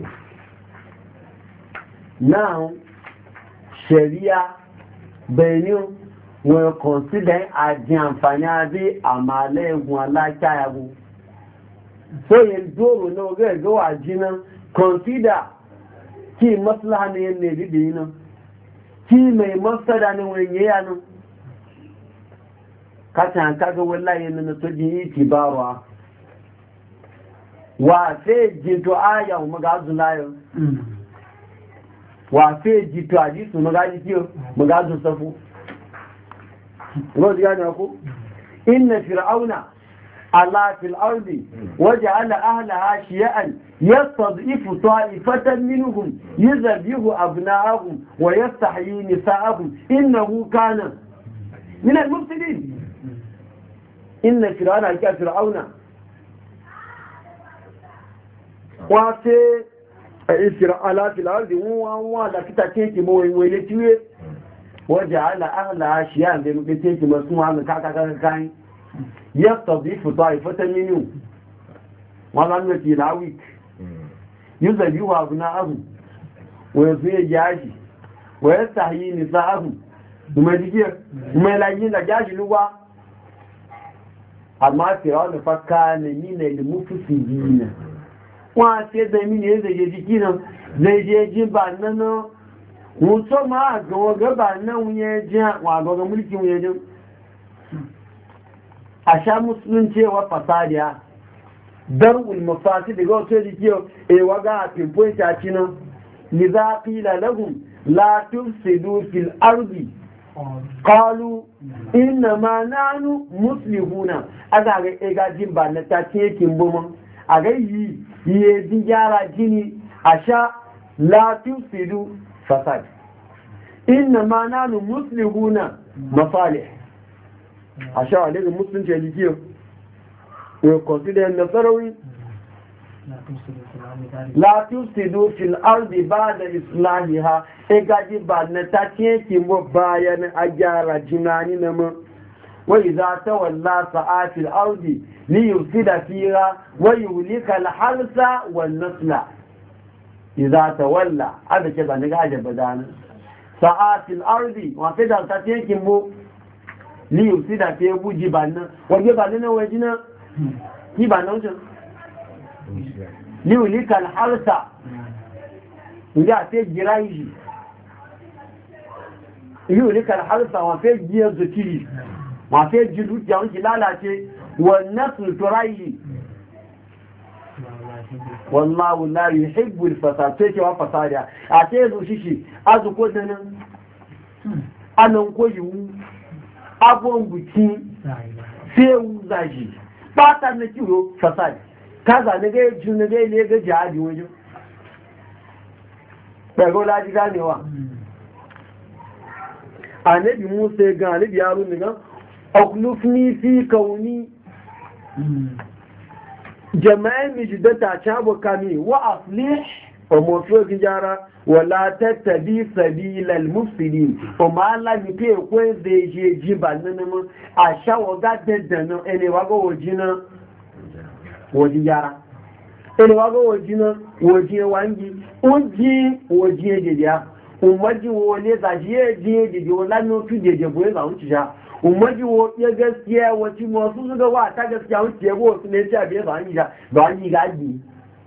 now sharia benin will consider ajin àǹfààní àbí àmàlẹ́ egun aláṣáyàwó so yin doro na oge ga wajina consider ki maslaha ne yin ne bibi nan ki mai mafsada ne wani yaya nan kacan kaga wallahi nan to ji itibarwa wa sai jito aya mu ga zulayo wa sai jito hadisi mu ga jiyo mu ga safu rozi gane ku inna fir'auna ala fil ardi waja'ala ahlaha shiya'an yastad'ifu ta'ifatan minhum yuzabbihu abna'ahum wa yastahyi nisa'ahum innahu kana min al-mufsidin inna fir'auna ka fir'auna wa sai ala fil ardi wa la kitake mo wele tiwe waja'ala ahlaha shiya'an bi mutake masu hanga kaka kan يستضيف طائفة منهم ولم يكن عويك يزبيوا أبناءهم ويصير جاجي ويستحيي نساءهم وما يلاقين جاجي لغا أما فرعون فكان من المفسدين وأسيد من يزيجينا زيجي باننا وصما أغوغ بانا ويجي وأغوغ ملكي ويجي a sha musulunci wa fasadiya darul mafasi daga wato jikiyo waga a pinpoint a cinan ni za qila lahum la tufsidu fil ardi qalu inna ma nanu muslihuna aga ga jin ba na ta ce kin buma aga yi jin gyara jini a sha la tufsidu fasad inna ma nanu muslihuna masalih a sha daga musulunci a jikiyo we consider nasarawi la tusidu fil ardi ba'da islahiha gaji ba na ta ce mo bayan a gyara jinani na mu wa idza tawalla sa'atil ardi li yufsida fiha wa yuhlika al harsa wan nasla idza tawalla ada ke ba daga ajaba dan sa'atil ardi wa sai da ta ce mo ní òsì dàtí ẹgbú jìbà náà wọ́n gbé bà nínú ẹjí náà jìbà náà ṣe ní òlì kàlhárùsà ìdí àti jìrá yìí ní òlì kàlhárùsà wọ́n fẹ́ jí ẹzọ kiri wọ́n fẹ́ jí dúkìá ń jì lálàáṣe wọ́n nẹ́sùn tọ́rá yìí wọ́n máa wù láàrin ìhìgbù ìfàsà tó ṣe wọ́n fàsà rẹ̀ àti ẹzọ ṣíṣì azùkó dáná anànkó yìí abun buki sai wuzaji fata na kiwo fasadi kaza na ga ju na ga ile ga jihadi wajen daga laji ganewa annabi Musa ga annabi Harun ne ga aklufni fi kauni jama'a mijdata chabo kami wa aslih wa mofi tijara wala tattabi sabilal mufsidin o ma la mi pe ko ze je jiba nanu a shawo ga dedana ene wago wojina wojiyara ene wago wojina wojiye wangi wojiye dedia umaji wo le za je de wala no tu de boye za uncija umaji wo ya gaskiya wati mo su ga wa ta gaskiya wuce go su ne ta biye ba ni ga ji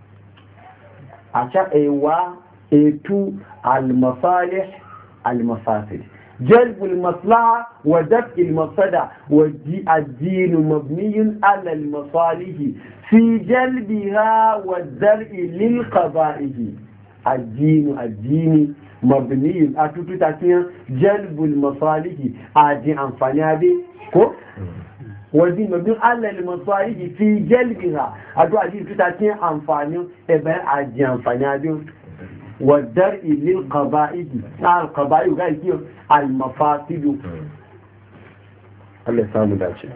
a sha ewa etu al-masalih al-mafasid جلب المصلحة ودفع المفسدة والدين مبني على المصالح في جلبها والدرء للقضائه الدين مبني أتوتو جلب المصالح أجي أنفاني هذه والدين مبني على المصالح في جلبها أتو أجي تتاكين أنفاني إبن أجي أنفاني هذه والدرء للقضائه القضائه قال كيف المفاسد الله يسامو داشي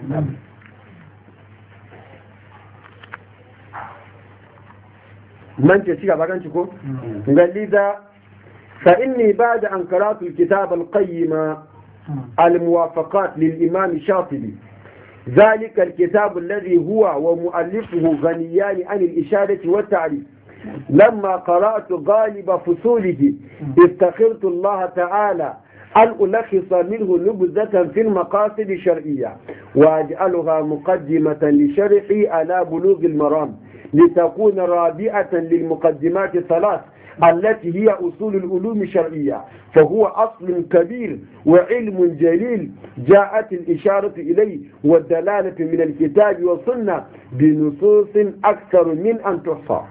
من تشيغا باغان تشكو قال لذا فاني بعد ان قرات الكتاب القيم الموافقات للامام الشاطبي ذلك الكتاب الذي هو ومؤلفه غنيان عن الإشارة والتعريف لما قرأت غالب فصوله افتخرت الله تعالى أن ألخص منه نبذة في المقاصد الشرعية وأجعلها مقدمة لشرحي على بلوغ المرام لتكون رابعة للمقدمات الثلاث التي هي أصول العلوم الشرعية فهو أصل كبير وعلم جليل جاءت الإشارة إليه والدلالة من الكتاب والسنة بنصوص أكثر من أن تحصى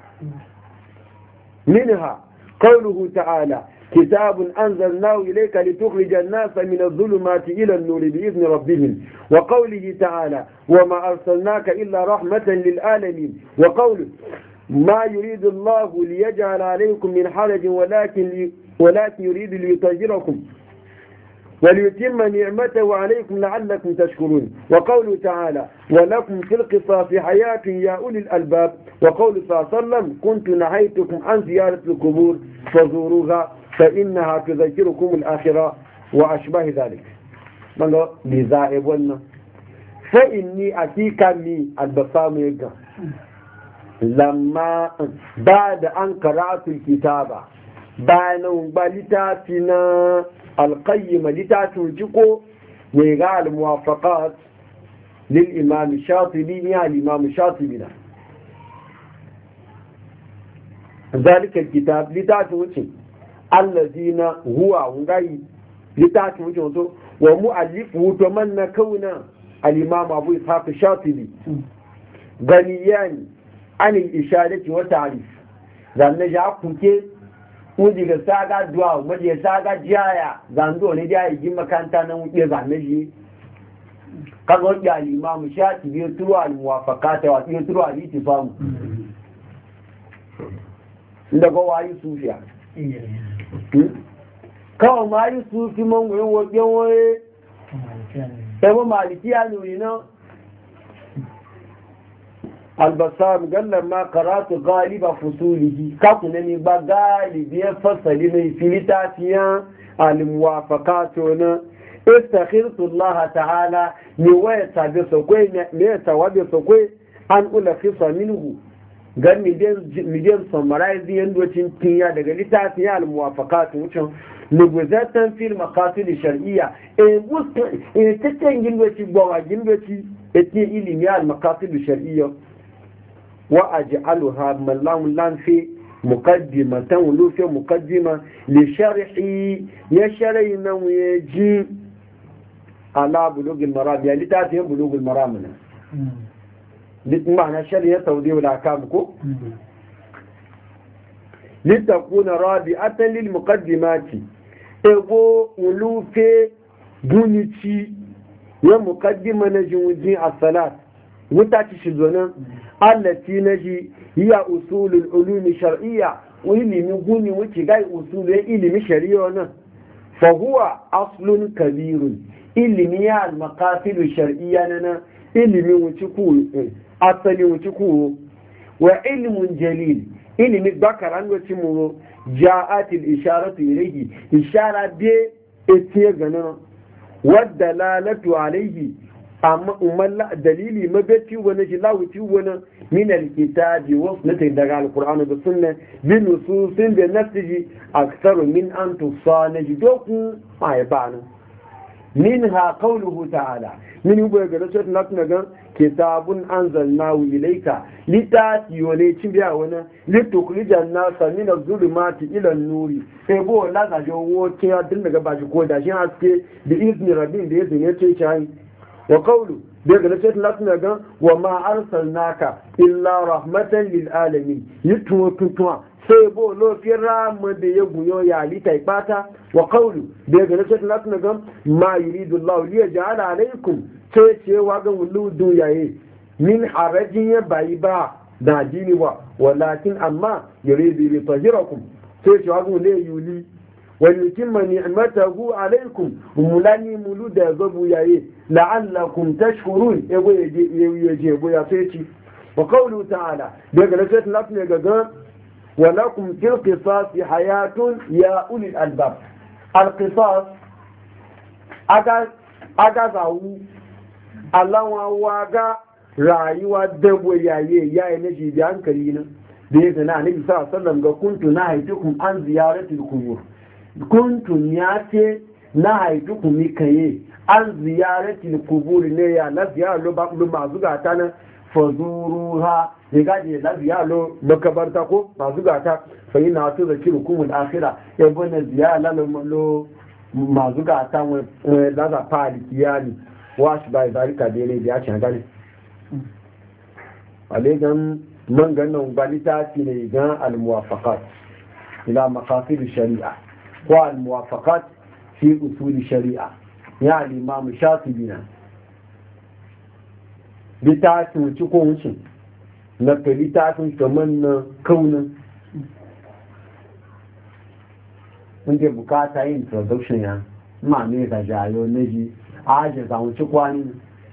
منها قوله تعالى كتاب أنزلناه إليك لتخرج الناس من الظلمات إلى النور بإذن ربهم وقوله تعالى وما أرسلناك إلا رحمة للعالمين وقوله ما يريد الله ليجعل عليكم من حرج ولكن يريد ليطهركم وليتم نعمته عليكم لعلكم تشكرون وقوله تعالى ولكم في القصاص حياة يا أولي الألباب وقول صلى الله عليه وسلم كنت نهيتكم عن زيارة القبور فزوروها فإنها تذكركم الآخرة وأشبه ذلك من قال لذائب ولنا فإني أتيك من البصام يقع لما بعد أن قرأت الكتاب بانوا بلتاتنا القيمة لتاتوجكو ويقع الموافقات للإمام الشاطبي يعني الإمام الشاطبي ذلك الكتاب لتاتوجه الذين هو ونغاي لتاتوجه ومؤلفه تمنى كون الإمام أبو إسحاق الشاطبي غنيان عن الإشارة والتعريف لأن جاءكم كي wudi ga saga duwa waje saga jaya zando ne da yi makanta nan wuce zanne shi kaga wanda al-imam shati bi turu al-muwafaqata wa bi turu al-ittifam inda go wayi sufiya kawo ma yi sufi man goyen wajen waye sai malikiya ne no albasam gallan ma karatu galiba fusulihi kaku ne ni ba galibi ya fasali ne filitatiyan almuwafaqatu na istakhirtu Allah ta'ala ni waya tabi sokoi ne tawabi sokoi an ulakhisa minhu gan midiyan summarize yandocin tinya daga litatiyan almuwafaqatu wucin nubuzatan fil maqasid shar'iyya tatten gindoci gbawa gindoci ete ilimi al-maqasid shar'iyya وأجعلها ملان في مقدمة ولو في مقدمة لشرحي يشرينا ويجي على بلوغ المرام يعني لتاتهم بلوغ المرام معنى شرح توضيح الأحكام لتكون رابعة للمقدمات ego ولو في بنيتي ومقدمة نجوزين الصلاة mutaci shi zonin allati na shi hiya usulul ulumi shar'iyya wa ilimi guni wuce gai usulun ilimi shari'a nan fa huwa aslun kabirun ilimi ya al-maqasidu shar'iyya nan ilimi wuce ku asali wuce ku wa ilmun jalil ilimi bakaran wuce mu ja'at al-isharatu ilayhi ishara bi etiye ganin wa dalalatu alayhi amma umar dalili mabaci wani shi lawuci wani minar kitabi wasu na daga alkur'anu da sunna bin nususin da nafsiji aksaru min an tusa na ji dokun mai banu min ha qawluhu ta'ala min yugo ga rasul na tuna ga kitabun anzalnahu ilayka litati wale cibiya wani litukhrijan nasa min az-zulumati ila an-nuri sai bo la ga jowo ke din daga bashi ko da shi haske bi izni rabbin da yazin yace shi وقوله بيقول لك لكن وما أرسلناك إلا رحمة للعالمين يتوى سيبو لو في رام دي يغيو يالي تايباتا وقوله بيقول لك لكن ما يريد الله ليجعل عليكم سيسي واغن ولودو ياي من حرج يبايبا داديني ولكن أما يريد ليطهركم سيسي واغن ليولي ويتم نعمته عليكم وملاني مولود يغبو ياي لعلكم تشكرون يجيبو يا سيتي وقوله تعالى بيقول لك لكن ولكم في القصاص حياة يا أولي الألباب القصاص أجازه Allah wa ga rayuwa dabo yayi na shi da hankali nan da yake na annabi sallallahu alaihi wasallam ga kuntu na haitukum an ziyaratil qubur kuntu ya ce na haitukum mikaye an ziyaratil qubur ne ya la ziyara lo ba ma zuga ta nan fazuruha ya gaje la ziyara lo makabarta ko ma zuga ta fa ina to zakirukum al akhirah ya bana ziyara lo ma zuga ta wa la za fa kiyani wa shi bai zalika da ne ya ci gane alegan man ganin balita fi ne gan al-muwafaqat ila maqasid shari'a ko al-muwafaqat fi usul shari'a ya al-imam Shatibi na litafin ci ko wucin na litafin kaman na kaunin inda bukata yin introduction ya ma ne da jayo neji aje za wuci kwani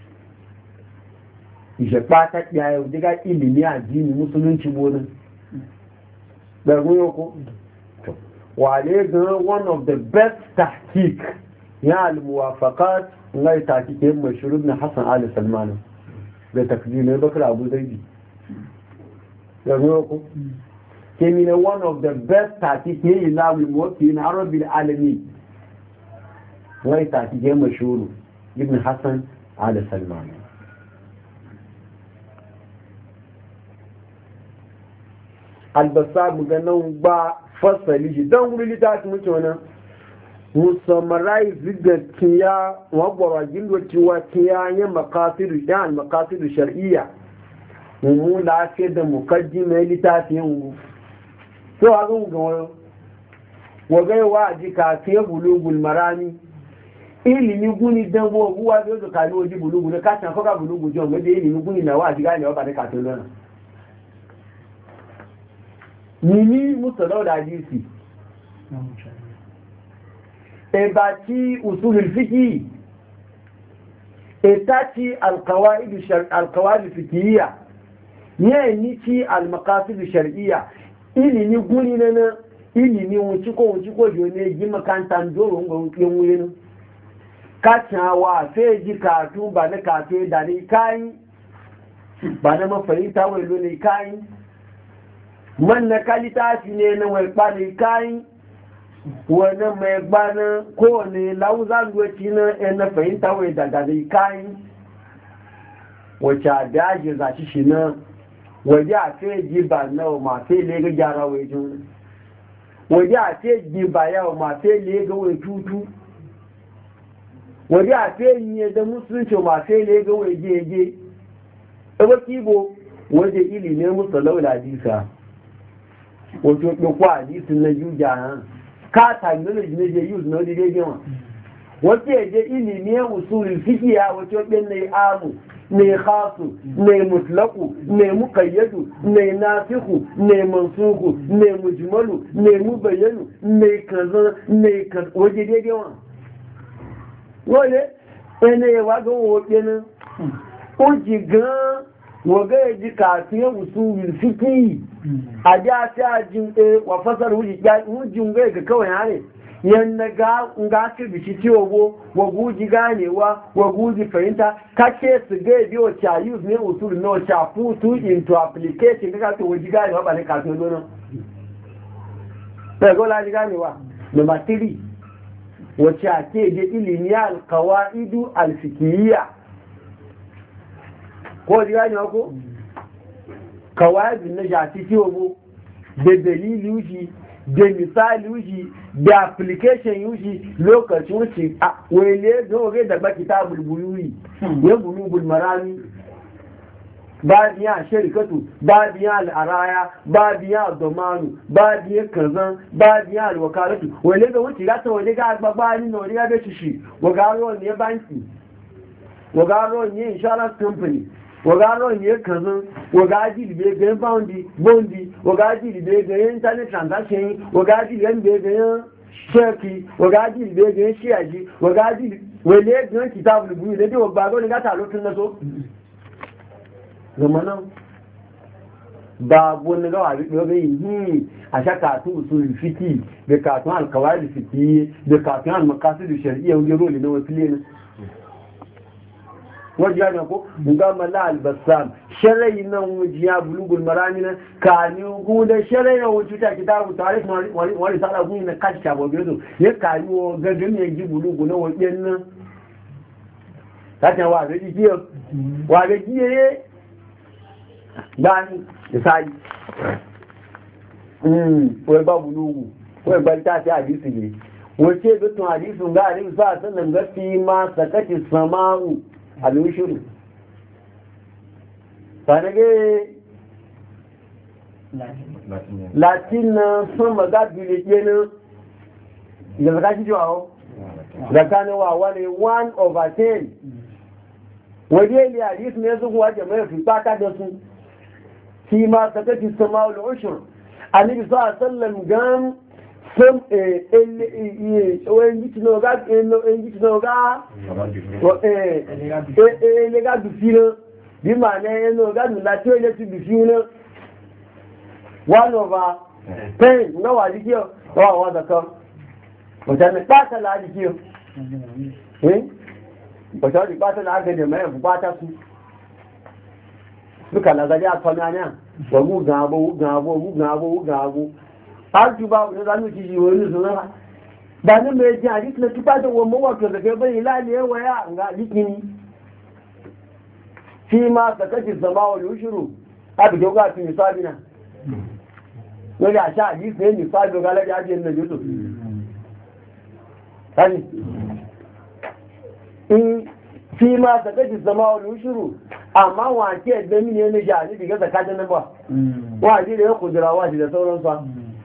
ìṣẹ̀pá tẹ́kì ayé òdígá ìlì ní àdínì mùsùlùmí gbóná gbẹ̀rún yóò wà lè gan one of the best tactic ya al-muwafaqat ngai tactic yin mashhur ibn Hassan Ali Salman da takdir ne Bakar Abu Zaidi gbẹ̀rún yóò kemi ne one of the best tactic yin ilawi mawaki na arabil alami ngai tactic yin mashhur ibn Hassan Ali Salman albasa ganin ba fasali shi don wuri littafi mutu wani musamman zigar kiya wagwara gilwacewa kiya yin makasiru shar'iyya mu lafiya da mukaddi mai littafi yin wu so a zan ga wagaiwa a ji kafin bulugul marami ilimi guni don buwa zai zo kari waje bulugu na kashin kwaka bulugu john wadda ilimi guni na wa a ji ganewa ba da kafin lona nini musalau da hadisi ebati usulul fiqi etati alqawaid fiqhiyya ni ci almaqasid shar'iyya ilimi guni na ilimi wuci ko jone gi makantan doro ngon wuyin kachawa feji katu ba na kafe da ni kai ba na mafahimta wai lo ne kai man na kalita shi ne na wai bani kai wani mai gbana kowane lauzan doci na na fahimta wai daga dai kai wacce daji za shi na waje a fe ji ba na ma fe lega gyara wai jun waje a fe ji ba yau ma fe lega wai tutu waje a fe yi da musulunci ma fe lega wai jeje ebe kibo waje ilimin musallau da hadisa wato ɗauko hadisin na juja han ka technology ne je use na dide gima wato ya je ilimin usulul fiqh wato ɗin ne amu ne khasu ne mutlaku ne muqayyadu ne nasikhu ne mansukhu ne mujmalu ne mubayyanu ne kaza ne kaza waje dide gima wole ene wa ga wo ɗin o ji gan waga ya ji kafin usulul fiqh a da ta jin wa fasar hujin ga kawai hare yanna ga ci bishi ciwo go wa guji ganewa wa guji fahimta kace su ga biyo cha use ne usul no cha put into application ga to waji ganewa ba ne kafin dono sai go la ji ganewa number 3 wace ake da ilimi al-qawaidu al-fiqhiyya ko ji gani ko kawai na jati ciwo da dalili yushi da misali yushi da application yushi lokacin wuce a wele zoge da baki ta bulbuluri ya bulubul marami ba biya shirkatu ba biya al'araya ba biya domanu ba biya kazan ba biya alwakalatu wele ga wuce gata wele ga agbagba na wele ga bai shi wagaro ne banki wagaro ne insurance company wagaro ne kazan wagaji libe ga bondi wagaji libe ga internet transaction wagaji libe ga sheki wagaji libe ga shiaji wagaji wele ga kitabu bu le de wagbago ni gata lotun na so zamanan babu ne ga wari do yi a shaka tu usul fiki da katun alqawaid fiki da katun almaqasid shar'iyya wanda role na wasile ne wajen ne ko ga mala albassam sharai nan wujiya bulugul marami nan kani guda sharai nan wujuta kitabu tarikh wani sala gun na kashi bo bezo ya kani wo gagan ne ji bulugu na wajen nan ta wa ga ji wa ga ji dan sai wai ba bulugu wai ban ta ta hadisi ne wace bitun hadisin ga alaihi sallam ga fi ma sakati sama'u al-ushur sanage latin sun maga bilike ne da zaka ji jawo zakana wa wani 1/10 waje ne hadisi ne su kuwa jama'a fi fata da su fi ma sakati sama'u al-ushur annabi sallam gan some enji tinoga elega dufina bí ma ní ẹnu ọgá nìlá tí ó lé ti dufina 1/10 náà wà ní kí ọ wà wà dọ̀kan ọ̀tẹ́ni pátá láàrín kí ọ ọ̀tẹ́ni pátá láàrín mẹ́rin fún pátá sí duka lazari àtọ́ni àníà wọ́n gùn àjù bá wùdó lánú ti yíò ní ìṣòro bá ní méjì àdíkìlẹ̀ tó pàdé wọn mọ́wọ́ tó zẹ̀kẹ́ bẹ́ ìlàlẹ̀ ẹwà yá ǹgá àdíkìní fi máa sàkẹ́kì zama olùsùrù àbìjọ gá fi nìfàbínà lórí àṣà àdíkìlẹ̀ nìfàbí ọgá lẹ́gbẹ̀ẹ́ àjẹ́ ìnà yóò fi máa sàkẹ́kì zama olùsùrù àmá wọn àti ẹgbẹ́ mí ní ẹni jà níbi gẹ́sà kájẹ́ nígbà wọn àti ilẹ̀ kùdìrà wọn àti ìdẹ̀sọ́rọ̀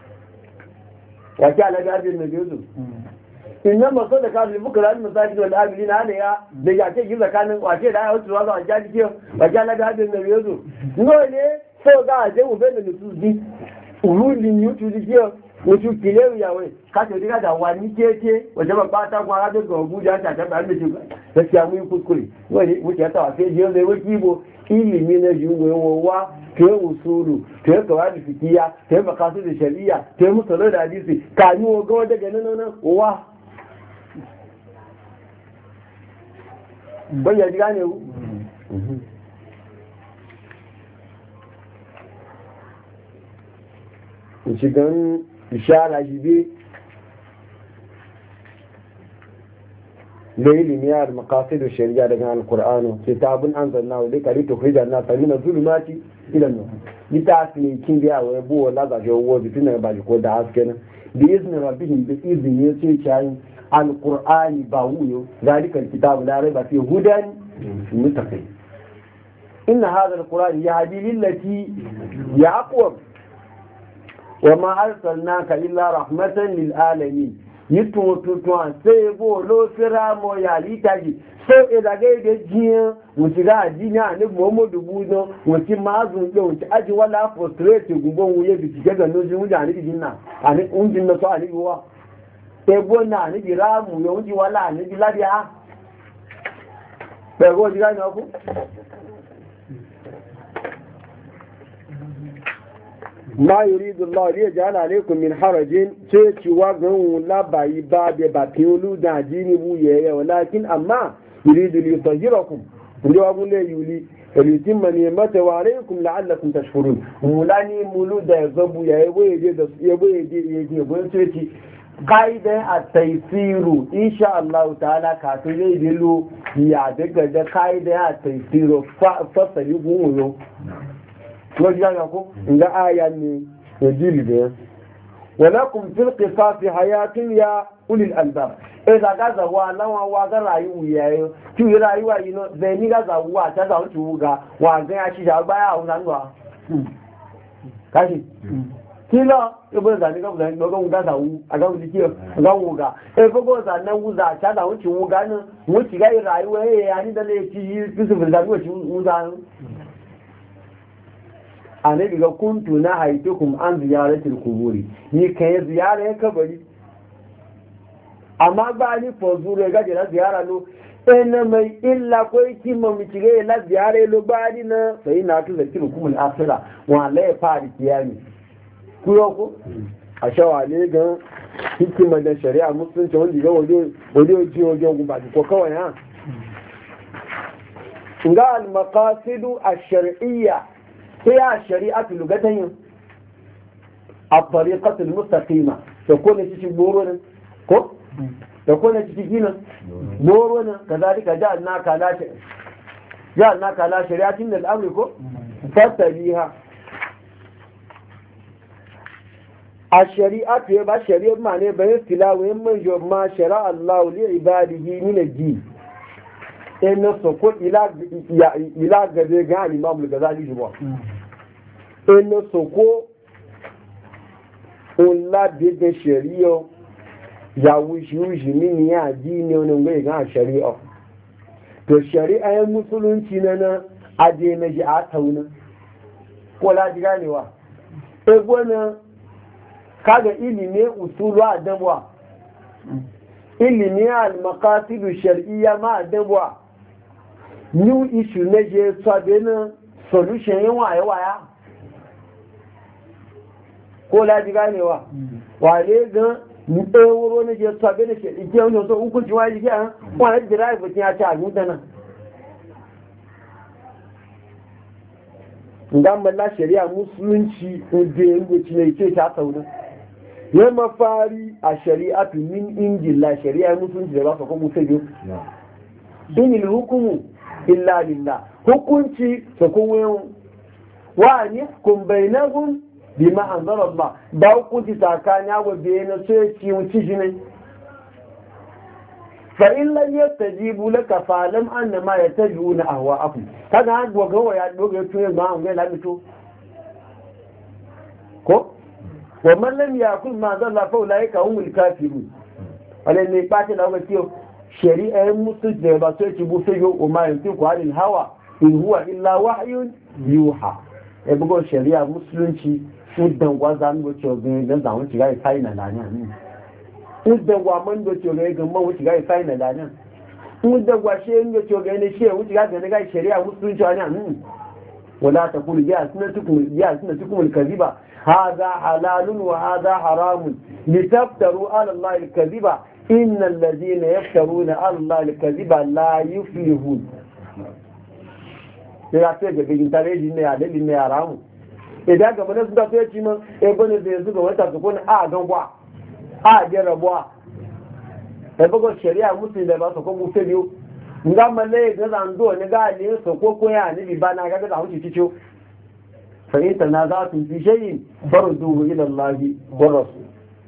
wake alaga abin da biyu innan maso da kafin bukara da masajid wal amili na ne ya da ya ce giza kanin wake da ya wuce wa ga wajen jike wake alaga abin da biyu no ne so ga je mu bene da tuzi uruli yutu jike wutu kile ya wai ka ce diga da wani keke waje ba bata kwa ga ga Abuja ta ta da shi gaskiya mu yi kuskure wani wuce ta wa sai je zai wuce bo ilimi na jiwowa ke usulu ke kawai fikiya ke makasu da shari'a ke musallar da hadisi ka yi wa gawa daga nan wa bayyana ji gane wu shigan ishara shi bi ليل نيار مقاصد الشريعة لنا القرآن كتاب أنزلناه إليك لتخرج الناس من الظلمات إلى النور لتعسني كين بيها ويبوه لذا جوه بسنة باجكو دعاس كنا بإذن ربهم بإذن يسير القرآن باويو ذلك الكتاب لا ريب فيه هدى المتقين إن هذا القرآن يهدي للتي هي أقوم وما أرسلناك إلا رحمة للعالمين yitututuwa sai bo lo fira mo ya litaji so edage de jiyan wuti ga jinya ne Muhammadu buno wuti mazun de wuti aji wala frustrate gugbon wuye bi tige ga noji wuja ni jinna ani unjin na so ani wa e bona ni biramu yo wuji wala ni biladia pe go diga na ku ma yuridu Allah li yaj'ala alaykum min harajin ce ci wa gan la bayi ba be ba ti olu da jini bu ye walakin amma yuridu li yutahhirakum ndio wa le yuli elitimma ni mata wa alaykum la'allakum tashkurun mulani muluda yazabu ya yebo yeje da yebo yeje bo ce ci kaidan at-taysiru insha Allah ta'ala ka to zai dilu ya daga da kaidan at-taysiru fasali gunwo lọ́jí yára kó ǹgá áyà ni ìdílì bẹ̀rẹ̀ walakum fil qisasi hayatun ya ulil albab ẹ̀dà gaza wa láwọn wa gá rayuwa yayi tí yi rayuwa yi náà bẹ̀ ní gaza wa ta za wuce wuga wa gan ya ṣíṣà báyà àwọn sanuwa kashi kí lọ ibùdó zani gaza ní ọgọ́ gaza wu a gaza kí ọgọ́ wuga ẹgbẹ́gbọ́ zanen wuza ta za wuce wuga náà wuce ga rayuwa ya ni da ne ci yi fisu filzani wuce wuza annabi ga kuntu na haitukum an ziyaratul kuburi ni kai ziyara ya kabari amma ba ni fo zure ga da ziyara no ina mai illa ko kima mu cire la ziyara lo ba ni na sai na tu zakiru kumul akhira wa la fari kiyami kuyo ko a shawale ga hikima da shari'a musulunci wanda ga wajo ji wajo gumba ko kawai ha ga al-maqasidu ash-shar'iyya هي الشريعة لغتين الطريقة المستقيمة تكون تشبورنا تكون تشكينا بورنا كذلك جعلناك على شريعة من الأمر فاتبيها الشريعة يبقى الشريعة معنى بيستلا ويمن ما شرع الله لعباده من الدين إن سقول إلى غير عن الإمام الغزالي جوا إن سقول ولا بيد الشريعة يوشي من يدين ونغير عن الشريعة الشريعة المسلمين تنانا أدينا جاءتنا ولا جانوا إبوانا kaga ilimin usulu a dabuwa ilimin al-maqasidu shar'iyya ma a dabuwa new issue na je sabe na solution yin waya ko laji ganewa wale ga ɗaya wuro na je sabe na shaɗi wani so hukunci wa jiki a wani jira ya ya ci a gudana ngamala shari'a musulunci inda yin guci ne ce ta sauna ya mafari a shari'atu min injila shari'a musulunci da ba su kuma sai biyu inil hukumu illa lillah hukunci su kuma wa ne kun bainahum bima anzala Allah ba hukunci tsakani wa bayyana sai ci wuci shi ne fa in lam yastajibu laka fa'lam annama yatajuna ahwa'akum kaga an gogo ya dogo tuye ba an ga lamito ko wa man lam yakul ma zalla fa ulaika humul kafirun wala ne pati da wato shari'a musulunci da ba sai ci bu sai yo o ma yanti ko halin hawa in huwa illa wahyun yuha e bugo shari'a musulunci su dan gwaza mu ce ga dan zamu ci ga sai na lana da wa man do ce ga man wuci ga sai na lana da wa she ne ce ga ne she wuci ga ga shari'a musulunci wani ولا تقول يا سنتكم الكذبة هذا حلال وهذا حرام لتفتروا على الله الكذبة إن الذين يفترون على الله الكذبة لا يفلحون ya ce ga gajin tare da ne a dalilin ne a ramu idan ga mana suka fiye cima ebe da yanzu ga wata su kone a gangwa a jera buwa ebe ga shari'a musulun da ba su kuma fiye biyu nga male ga zando ne ga ne so ko ya ne bi bana ga da huci cicio fa in tanazatu fi shay'in farduhu ila Allah wa rasul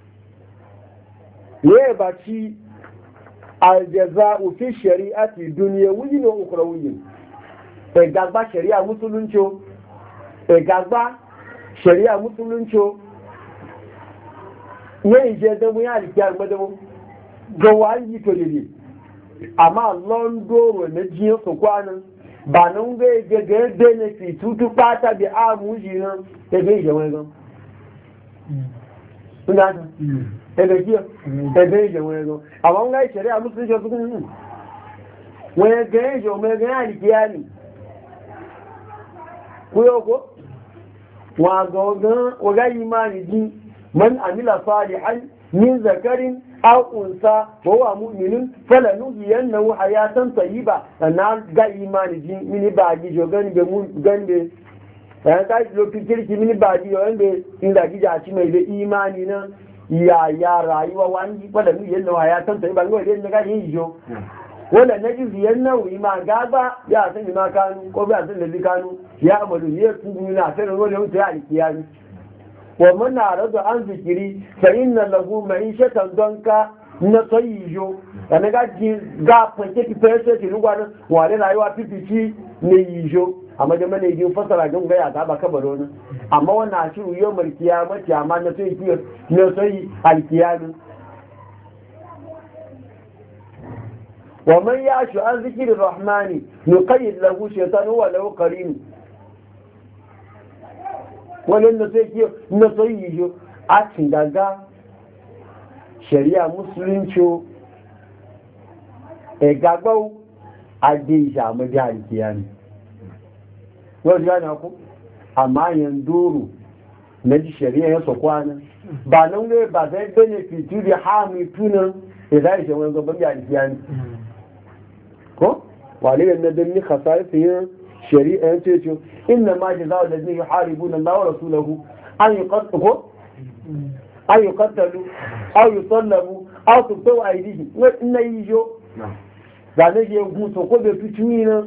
ye ba ci al jazaa'u fi shari'ati dunyawiyyin wa ukhrawiyyin e gagba sharia musulunci e gagba sharia musulunci ye je da mu ya alkiyar madamu ga wani to ne amma londoro na jiyan su kwanan ba nan ga benefit tutu fata bi a muji nan ya ga ije wani gan sun da ta ya ga jiya ya ga ije wani gan amma wani ga shari'a musulunci su kun wani ga ije wani ga yana likiya ne kuyo ko wa ga waga imani ji man amila salihan min zakarin aw unsa wa huwa mu'minun falanuhyiyannahu hayatan tayyiba ana ga imani ji mini ba ji jo gani be mun gande ya ka lo kirki mini ba ji yo ende inda gi ja ci mai da imani na ya rayuwa wani falanuhyiyannahu hayatan tayyiba ngo idan ga yin jo wala najziyannahu iman gaba ya san ma kanu ko ba san da kanu ya amalu ya tubu na sai ro le mutu ya alkiyami wa man arada an zikiri fa inna lahu ma'ishatan danka na sayyijo kana ga fanke ti fese ti lugwana wa le rayuwa fifici ne yijo amma da mane yi fasara gan ga ya ta ba kabaro ne amma wannan shi yau mulkiya mace amma na sai ki ne sai alkiyami wa man yashu an zikri rahmani nuqayyid lahu shaytan huwa lahu qarin wannan da sai kiyo na sai yi a cikin daga shari'a musulunci e gagbau a dai jamu da alkiyani wani gane ku amma yanduru na ji shari'a ya sokwana ba nan ga ba zai benefitu da hami tunan da zai shi wani gaban da alkiyani ko wale ne dan ni khasaisin shari'a yace ce inna ma jazaa'u alladhina yuharibuna Allah wa rasulahu an yuqtalu aw yusallabu aw tuqtu aydihim wa inna yijo da ne je guto ko be tuci na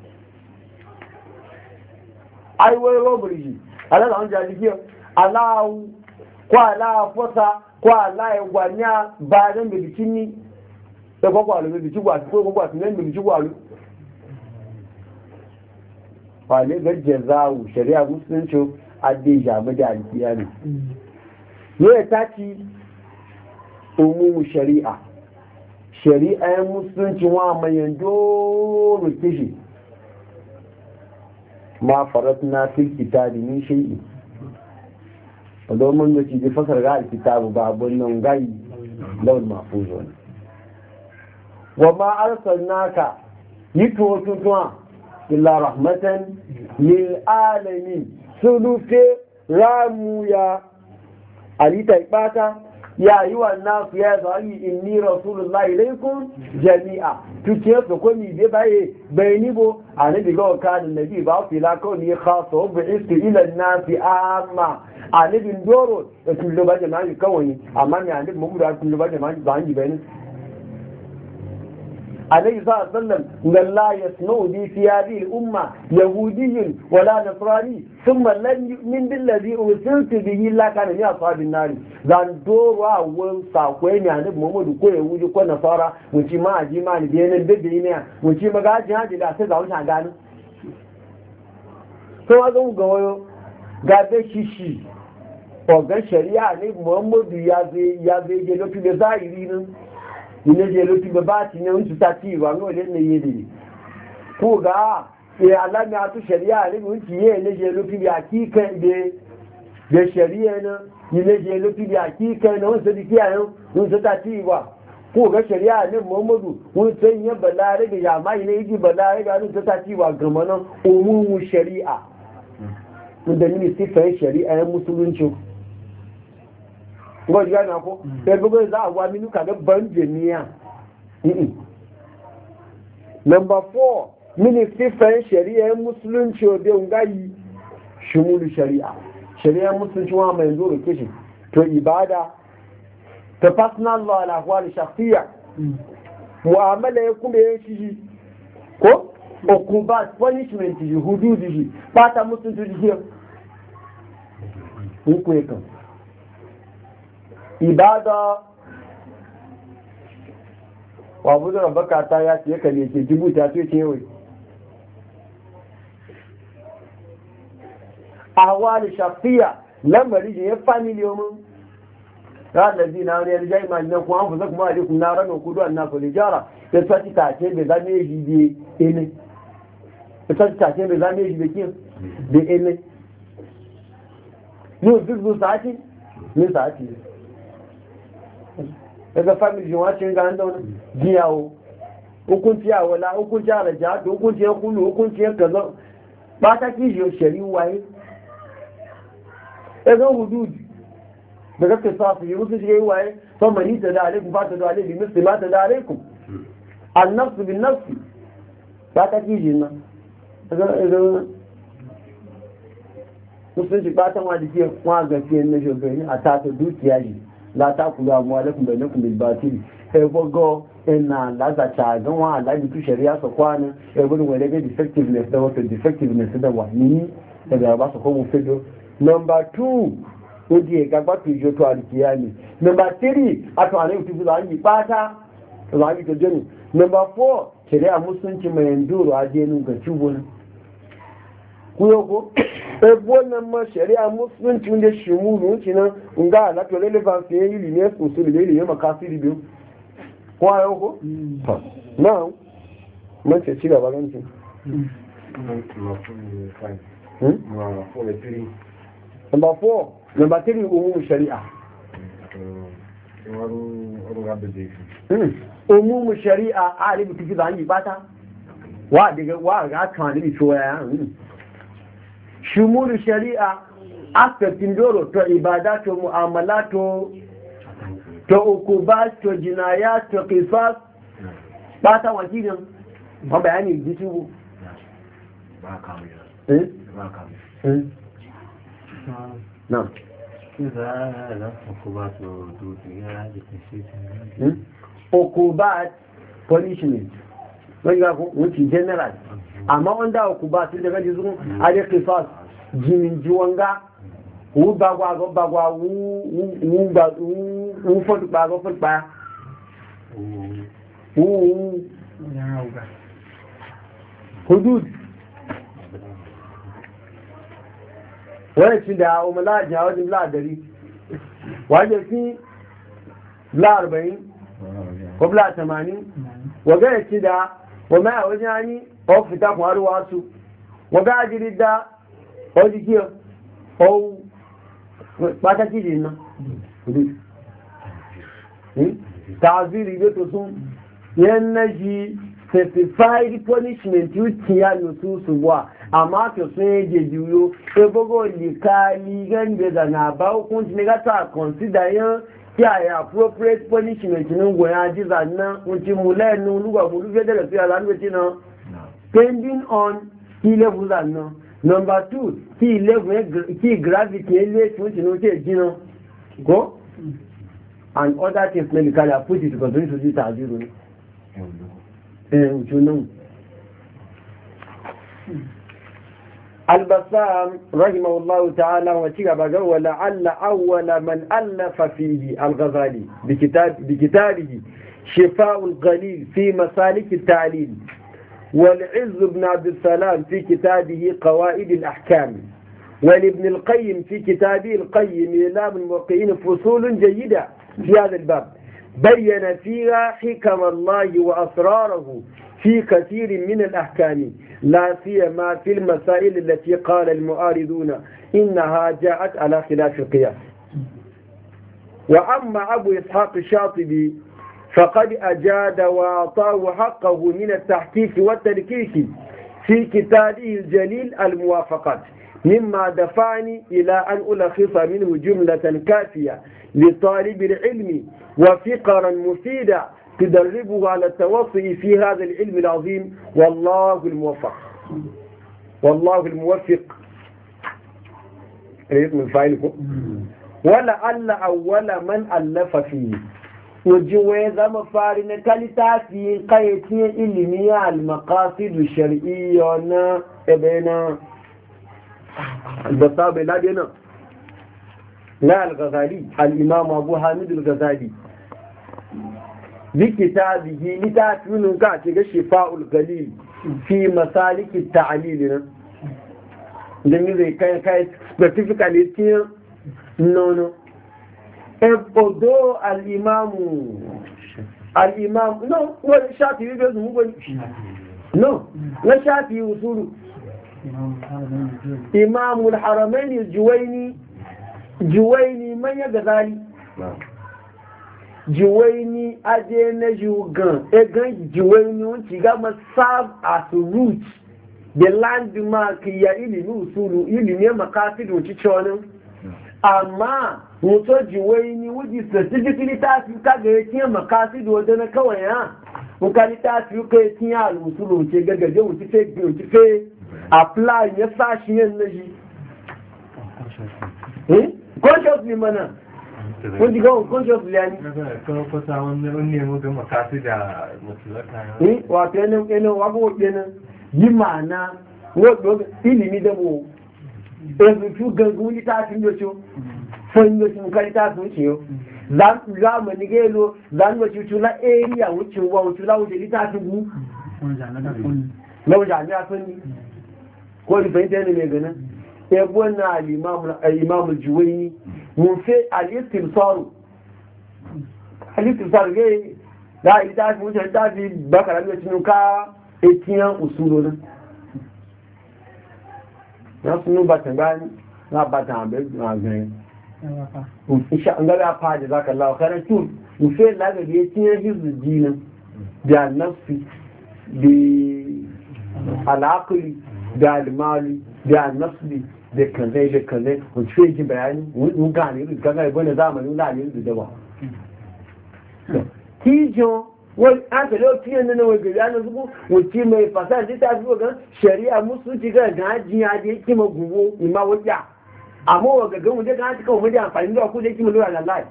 ai wai robbery ala an ja dikiyo ala kwa ala fosa kwa ala egwanya ba dan be bikini da ko kwa be bici gwa ko kwa ne be bici gwa wale ga jazawu shari'a musulunci adde jamu da alkiya ne ne ta ci umumu shari'a shari'a musulunci wa mayan doro kishi ma faratna fil kitabi min shay'in domin da ci ji fasar ga alkitabu ba abun nan gai lawal mahfuz wani wa ma arsalnaka yito tutuwa illa rahmatan lil alamin sulufe ramu ya alita ibata ya yi wa nasu ya zai inni rasulullah ilaikum jami'a tuce su ko mi be baye bayani bo anabi ga kan nabi ba fi la ko ni khaso bi isti ila nasi amma anabi doro da kullu ba jama'a kawai amma ne anabi mu da kullu ba jama'a ba yi bayani عليه الصلاة والسلام قال لا يسمع بي في هذه الأمة يهودي ولا نصراني ثم لن يؤمن بالذي أرسلت به إلا كان من أصحاب النار ذان دوروا وصاقوين يعني محمد كو يهودي كو نصارى ونشي ما أجي ما نبينا ببينا ونشي ما قاعد جهاز لا سيزا ونشي عقاني ثم أقول قوي قاعد شيشي وقال شريعة محمد يازي جلو في الزائرين ina je lokaci ba ba ci ne wani ta ci ba no le ne yede ko ga ya Allah ne atu shari'a ne mun ci ne je lokaci ya ki kan de shari'a ne ne je lokaci ya ki kan ne wani sai kiya ne mun ta ci ba ko ga shari'a ne Muhammadu mun san ya balare ga jama'i ne yi balare ga mun ta ci ba gama nan umumu shari'a mun da ni sifar shari'a ya musulunci ko ji gana ko sai gobe za a wani nuka da ban jami'a number 4 ministry shari'a musulunci da ungayi shumulu shari'a musulunci wa mai zo da kishi to ibada to personal law ala ahwal shakhsiyya mu'amala ya kuma yin shi ko okubat punishment ji hududi ji pata musulunci ji ko yakan ibada wa buzu rabbaka ta ya ce ka ne ke jibuta ce ce wai ahwali shafiya lamari je ya family mun ga lazi na ne rijai ma ne ku an fuza kuma alaikum na rano ku do annaku lijara ya tsati ta ce be zame ji bi ene ya tsati ta ce be zame ji be kin be ene yo zuzu sati ne sati daga family wacin ga handa wani jiyawo hukunci a wala hukunci a raja da hukunci ya kulu hukunci ya kaza ba ta kishi shari waye daga hudud daga kisafi yi musu shiga yi waye son mani ta da alaikun fata da alaikun misli ma ta da alaikun an nafsu bin nafsi ba ta kishi na daga musulunci ba ta wani ke kwa gafiyan na shugabani a tata dukiya yi la ta kulu amwalakum bainakum bil batil e bogo ina la za ta gan wa la bi tu sharia so kwana e gudu wale ga defectiveness da wato defectiveness da wani daga ba su ko mu fido number 2 odi e gagba tu jo to alkiyami number 3 ato ane tu za yi pata za yi to jenu number 4 sharia musunci mai nduro ajenu ga ciwon kuyoko ebo na ma shari'a musulunci wanda shi mu runci nan nga ala to relevance ya yi ne usul da yi makasiri biyu ko ayo ko now mun ce ci gaba ganin number 3 umumu shari'a umumu shari'a a alibi kiji da hanyi bata wa daga wa ga kan ni so ya shumulu shari'a aspectin doro to ibada to mu'amala to ukubat to jinaya to qisas bata wakilin ma bayani gitibu ba kamar ba kamar na okubat punishment wọ́n yíwa wọ́n ti general àmá wọ́n dá okubat tí jẹ́gẹ́ jù sún adé kìfàs jìnjì wọn gá wọ́n gbagwa wọ́n fọ́tùpá hudud wọ́n ti da ọmọ láàájì àwọn ọdún láàdẹ̀rí wájẹ̀ sí láàrùbẹ̀yìn kọbílá 80 wọ́gẹ́ ti da wọ́n mẹ́ àwọn jẹ́ ní ọfìtakùn arúwá su wọ́gá ajírí dá ọdí kí ọwọ́ pátákì lè ná tààzírí ilé tó sún yẹn náà yí certified punishment yóò tí yá lò tó ṣùgbọ́n amma to sun yake juyo sai bugo likali gan da zana ba hukunci ne gata consider yin kiyaye appropriate punishment nin goya ji zanna kunci mulai nun luga mulu fe daga fiya zan wuce na pending on key level zanna number 2 key level key gravity ne kunci no ke jina go and other things medically are put it to continue to do tajiru ne ujunan البسام رحمه الله تعالى وتيغا ولعل أول من ألف فيه الغزالي بكتابه شفاء الغليل في مسالك التعليل والعز بن عبد السلام في كتابه قواعد الأحكام ولابن القيم في كتابه القيم إعلام الموقعين فصول جيدة في هذا الباب بين فيها حكم الله وأسراره في كثير من الأحكام لا سيما في المسائل التي قال المعارضون إنها جاءت على خلاف القياس. وأما أبو إسحاق الشاطبي فقد أجاد وأعطاه حقه من التحقيق والتركيك في كتابه الجليل الموافقات مما دفعني إلى أن ألخص منه جملة كافية لطالب العلم وفقرا مفيدا تدربه على التوصي في هذا العلم العظيم والله الموفق والله الموفق اسم الفاعل ولعل أول من ألف فيه وجوز مفارن كالتافي قيتي إلمية المقاصد الشرعية ابنا البطاب لدينا لا الغزالي الإمام أبو حامد الغزالي بكتابه لتعفين كاتب شفاء الغليل في مسالك التعليل لأنه كان specifically no ebodo الإمام no ولا شافعي بيزمو no لا شافعي وصوله إمام الحرمين الجويني من يغزالي Juwaini aje na jugan egan Juwaini wunci gama serve as root the landmark ya ilimi usulu ilimi makasidu wuci cewa amma mutu Juwaini wuji specifically ta fi kaga ya tiye makasidu wadda na kawai ya mukali ta fi ka ya tiye al'usulu wuce gagaje wuci fe apply ya sashi yin na shi consciously mana wọ́n ti gọ́wọ́ conscious lẹ́ni kọ́kọ́ta wọ́n ní ẹmọ́ gọ́mọ̀ káàkiri da mọ̀tílọ́ta yẹn wà tẹ́ ẹnu wà kó pẹ́nu yí máa ná wọ́n ilimi dẹ́bò ẹ̀sùn gangun ní táàkì ń lọ́ṣọ́ fún ní oṣù mùkárí táàkì ń ṣe yọ láàmù ní gẹ́lò láàmù oṣù lá ẹ́rí àwọn oṣù wà oṣù láwọ́ṣe ní táàkì gú lọ́wọ́ṣà ní afẹ́ni kọ́ ìfẹ́ ní mẹ́gànnà ẹgbọ́n náà alìmáàmù Juwayni mun fi al-istimsaru gẹ́ láàrín tàbí mú ṣe tàbí bákàrà ní ọ̀tínú ká ètíyàn òsúrò náà wọ́n súnú bàtàn bá ní bàtàn àgbẹ̀rẹ̀ ìṣàǹgárí apáàdì zákàlá ọ̀kẹ́rẹ́ tí mo fẹ́ lágbẹ̀rẹ̀ ètíyàn hìzù dínà bí annafi bí al'akuli bí al'imali bí annafi da kanzai wacce fiye ji bayani wun gane irin kaga ibo na zamani wula ne da dawa kijo wani aka lokacin nan wai ga yana zuku wuce mai fasar da ta zuwa ga shari'a musulunci ga gaji ya je kima gubo ima wajja amma wa ga mu da gaji kawai mu da amfani da ku da kima lura lallahi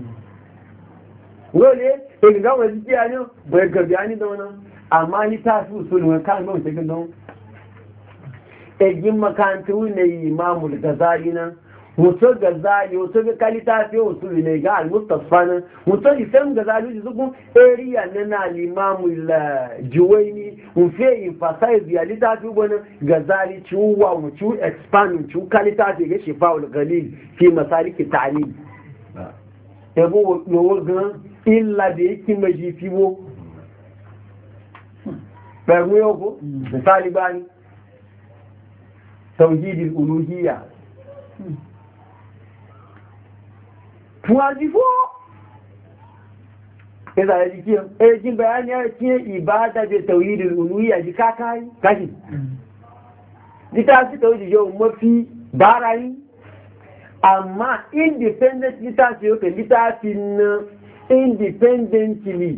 wole e ga wani ji ya ne wai ga bayani da wannan amma ni ta su usul wani kan mu take don e gin makantu ne imamul gazali nan mutu gazali wato ga kalita fi usuli ne ga al-mustafa nan mutu isam gazali zukun area na na limamu juwaini un fe emphasize ya litafi bona gazali ciwa mu ci expand ci kalita fi ga shifaul galil fi masaliki ta'lim ebo no gan illa de yake maji fiwo ba mu yoko misali bani tauhidul uluhiyya tuwaji fo eza ya jiki jin bayani ya ce ibada da tauhidul uluhiyya ji kakai kashi litafi tauhidi yau mafi barayi amma independent litafi yau litafi na independently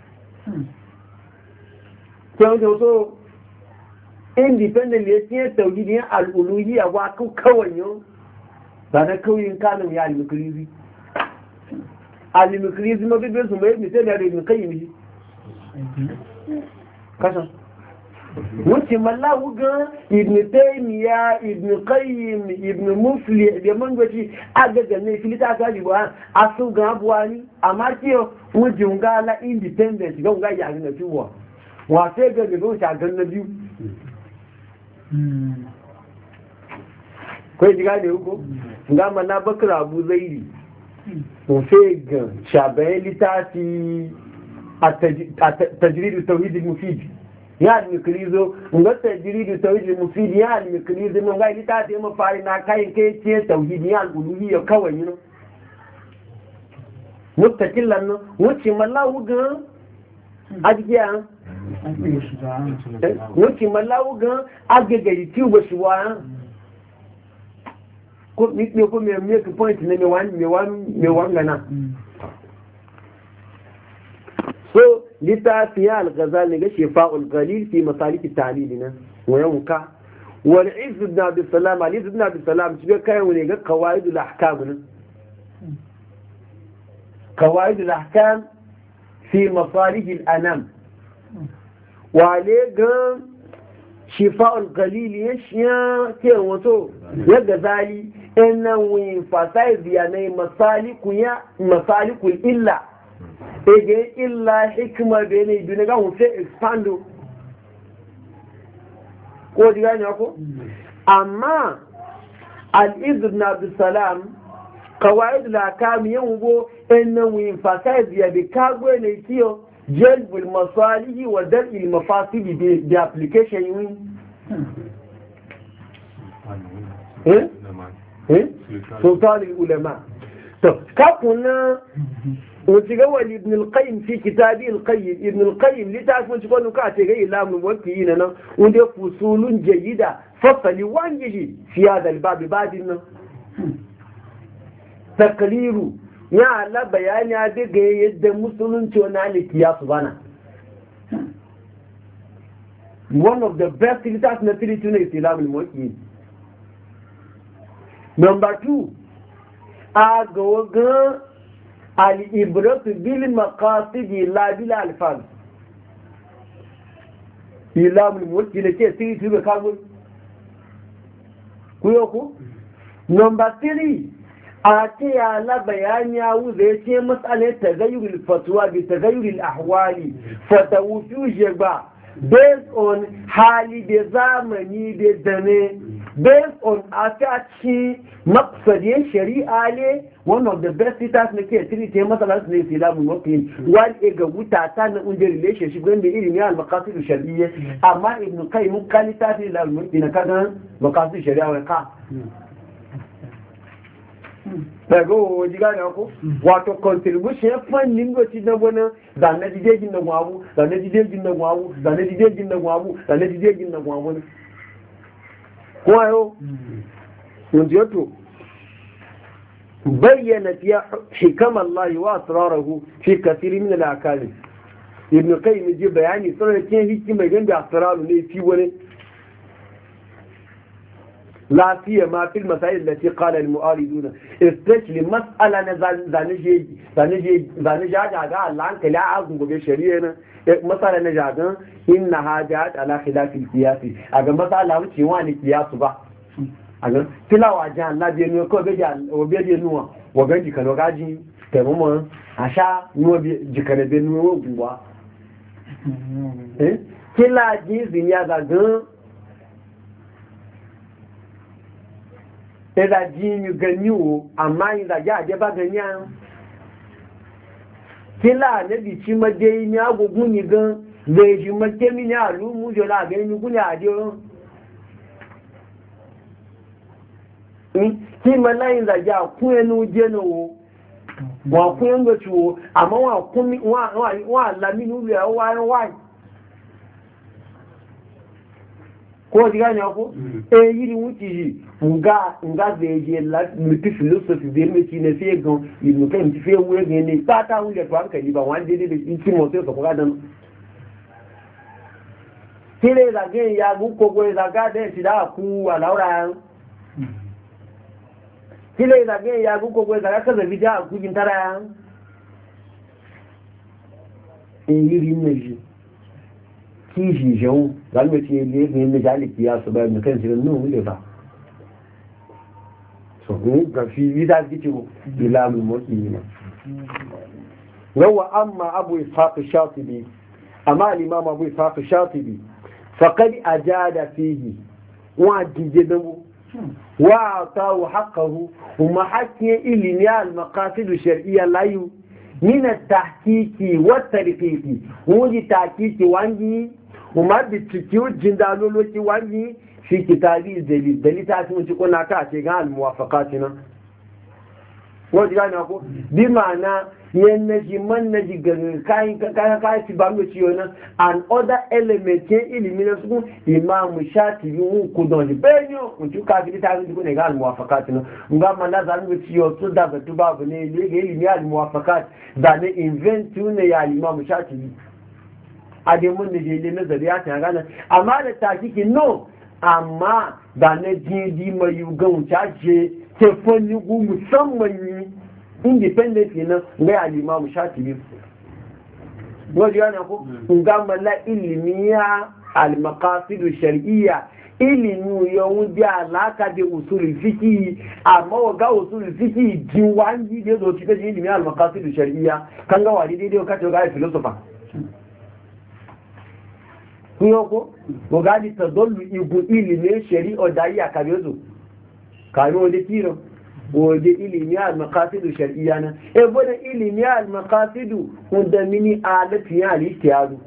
so independently ya ce tauhidin al'uluhiyya wa kawai yau ba na kauyin kanin ya alimukrizi alimukrizi mabibin su mai misali da ibn kayyim shi kasan wuce mallawu ga ibn taymiya ibn qayyim ibn mufli da man gwaci agaga ne filita ta ji ba asu ga buwani amma kiyo wujin ga la independent ga ya ga na tuwa wa sai ga ga ta ga na biyu kai jiga ne uku ga mana bakar abu zairi ko sai ga shabayin litafi a tajridu tauhid mufid ya al-mikrizo ga tajridu tauhid mufid ya al-mikrizo mun ga litafi mu fari na kai kai ce tauhid ya al-uluhiyya kawai ne mutakillan no wuce mallahu ga ajiya wuce mallahu ga agagari tuba shi wa ko ni ko me make point ne me wan gana so litafi al-ghazali ga shifa'ul qalil fi masalik at-ta'lil na wayanka wal izz ibn abi salam ali ibn abi salam shi kai ne ga qawaidul ahkam ne qawaidul ahkam fi masalih al-anam wa le ga shifa'ul qalil ya ke wato ya gazali innan wi fasaiz ya ne masalikul illa ege illa hikma bene dune ga mu sai expando ko diga ne ko amma al-izz ibn abd salam qawaid al-ahkam yango innan wi fasaiz ya bi kagwe ne kiyo jalbul masalih wa dal'il mafasid bi application yin sultan al-ulama to kafuna وتجا ولي ابن القيم في كتابه القيم ابن القيم لتعرفون تقولوا كاتب إلى من وكينا وده فصول جيدة فصل وانجلي في هذا الباب بعدنا تقرير يا الله بيان هذا يد مسلم تونالك يا سبحانه one of the best لتعرف نتيجة تونس إلى من وكينا number 2 أقوى الإبرة بالمقاصد لا بالألفاظ إلا من الملك لكي سيئة بكامل كيوكو نمبر 3 أتي على بيان يوزي مسألة تغير الفتوى بتغير الأحوال فتوفيو جبا based on hali da zamani da zane based on ataci maksadiyan shari'a ne one of the best citas na ke tiri ta matsalar su ne filamun wakil wani ga wuta ta na unje relationship wanda ilimi al-maqasid shar'iyya amma ibn qayyim kalita fi al-mulki na kaga maqasid shari'a wa ka daga wajen gane ko wato contribution fannin goci na wani zane jidejin na gwamu zane jidejin na gwamu zane jidejin na gwamu zane jidejin na gwamu ne kuma yau yanzu yato bayyana fiye hikam Allah wa asrarahu fi kasiri min al-akali ibn qayyim ji bayani sanar da hikima ganda asraru ne fi wani لا سيما في المسائل التي قال المؤارضون especially مسألة زانجي جاء الله عنك لا عظم بشريعنا مسألة نجاة إنها جاءت على خلاف القياس أقول مسألة وشيوان القياس بقى أقول تلاوة جاء الله بينو كو بيجي نوا وغنجي كانوا غاجي تماما عشاء نوا جكنا بينو وغوا كلا جيزين يا غاغن ẹ̀dà jí ní gẹ̀ẹ́ni o àmá ìdàjá àjẹ́bá gẹ̀ẹ́ni àrùn kí láàrẹ́bì tí mọ́ dé ní agogun ní gan lèṣì mọ́ tẹ́mí ní àlú mújọ láàrẹ́ ní gúnlẹ̀ àdé ọ̀rọ̀ kí mọ́ láyìn ìdàjá kún ẹnu jẹ́ náà o wọ́n kún ẹnu lọ́tí o àmọ́ wọ́n àlámí ní rẹ̀ wáyé ko ji gane ko yiri wuce yi nga zai je mutu philosophy zai mai ci na fiye gan yi kan ci fiye wuye gane ba ta wuce to hankali ba wani daidai da ci motsi ka kuka dan kire zage ya guko ko zaga da shi da ku a laura kire zage ya guko ko zaga ka zabi da ku jin tara yiri ne ji kishi jau zalme ce ne ne ne jaliki ya su bayan kan shi nan ne ba so ne ga fi vida kici ko ila mu muslima rawa amma abu ishaq shatibi amma al-imam abu ishaq shatibi faqad ajada fihi wa jidabu wa ata'u haqqahu huma hakki ilmi al-maqasid ash-shar'iyya layu min at-tahqiqi wa at-tarqiqi wuji tahqiqi wangi kuma da cikin jindaloloki wani shi kitabi dalil ta sun ci kuna ta ce ga al-muwafaqati nan wani gane ko bi ma'ana yan naji man naji kai ci ba mu ciyo nan an other element ke ilimi na su imam shatibi mu ku don benyo mu ci ka bi ta sun ci kuna ga al-muwafaqati nan ngam na zan mu ciyo to da ba babu ne le ga ilimi al-muwafaqat da ne invent ne ya imam shatibi ade mun da jele nazariya ta gane amma da takiki no amma da na jidi mai yugan caje ke fanni gu musamman yi independent na ga al-imam shatibi wajen yana ko ga mala ilmiya al-maqasid ash-shar'iyya ilimi yawon da alaka da usul fiqi amma ga usul fiqi jiwanji da zo cikin ilimi al-maqasid ash-shar'iyya kan ga wadi daidai ka ce ga philosopher kuyoko bogadi tadollu igu ilimi shari'a da iya kabezo karo da tiro wode ilimi al-maqasid shar'iyya na bone ilimi al-maqasid wanda mini alati ya al-ihtiyadu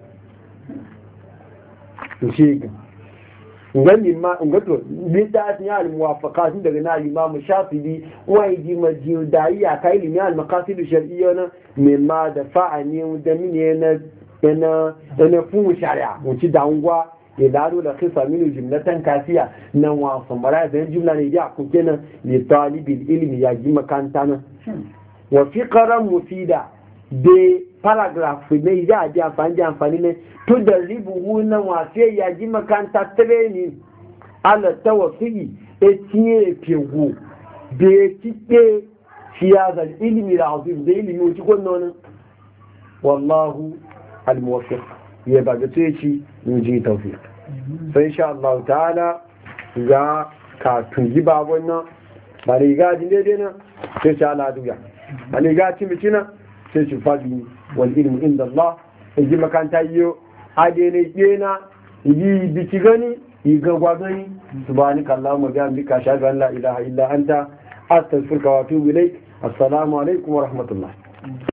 shiga ngani ma ngato bidat ya al-muwafaqat daga na imam shafi'i wai ji majiyu da iya kai ilimi al-maqasid shar'iyya na mimma da fa'ani wanda mini na fun shari'a wuci dangwa ya daro da kisa minu jimlatan kafiya nan wa samara da jumla ne ya kuke nan li talibul ilmi ya ji makanta nan wa fiqran mufida de paragraph ne ya ji amfani ne to da ribu nan wa sai ya ji makanta training ala tawassuli etinye pegu de kike fiyaza ilmi da azim da ilmi wuci gonnon wallahu الموفق يبقى تيجي نجي توفيق فإن شاء الله تعالى إذا كاتنجي بابونا باريغا جندنا تشاء الله دويا باريغا تمتنا تشاء فاجي والعلم عند الله إذا ما كان تايو أديني جينا يجي بيتغني يغواغني سبحانك اللهم وبحمدك أشهد أن لا إله إلا أنت أستغفرك وأتوب إليك السلام عليكم ورحمة الله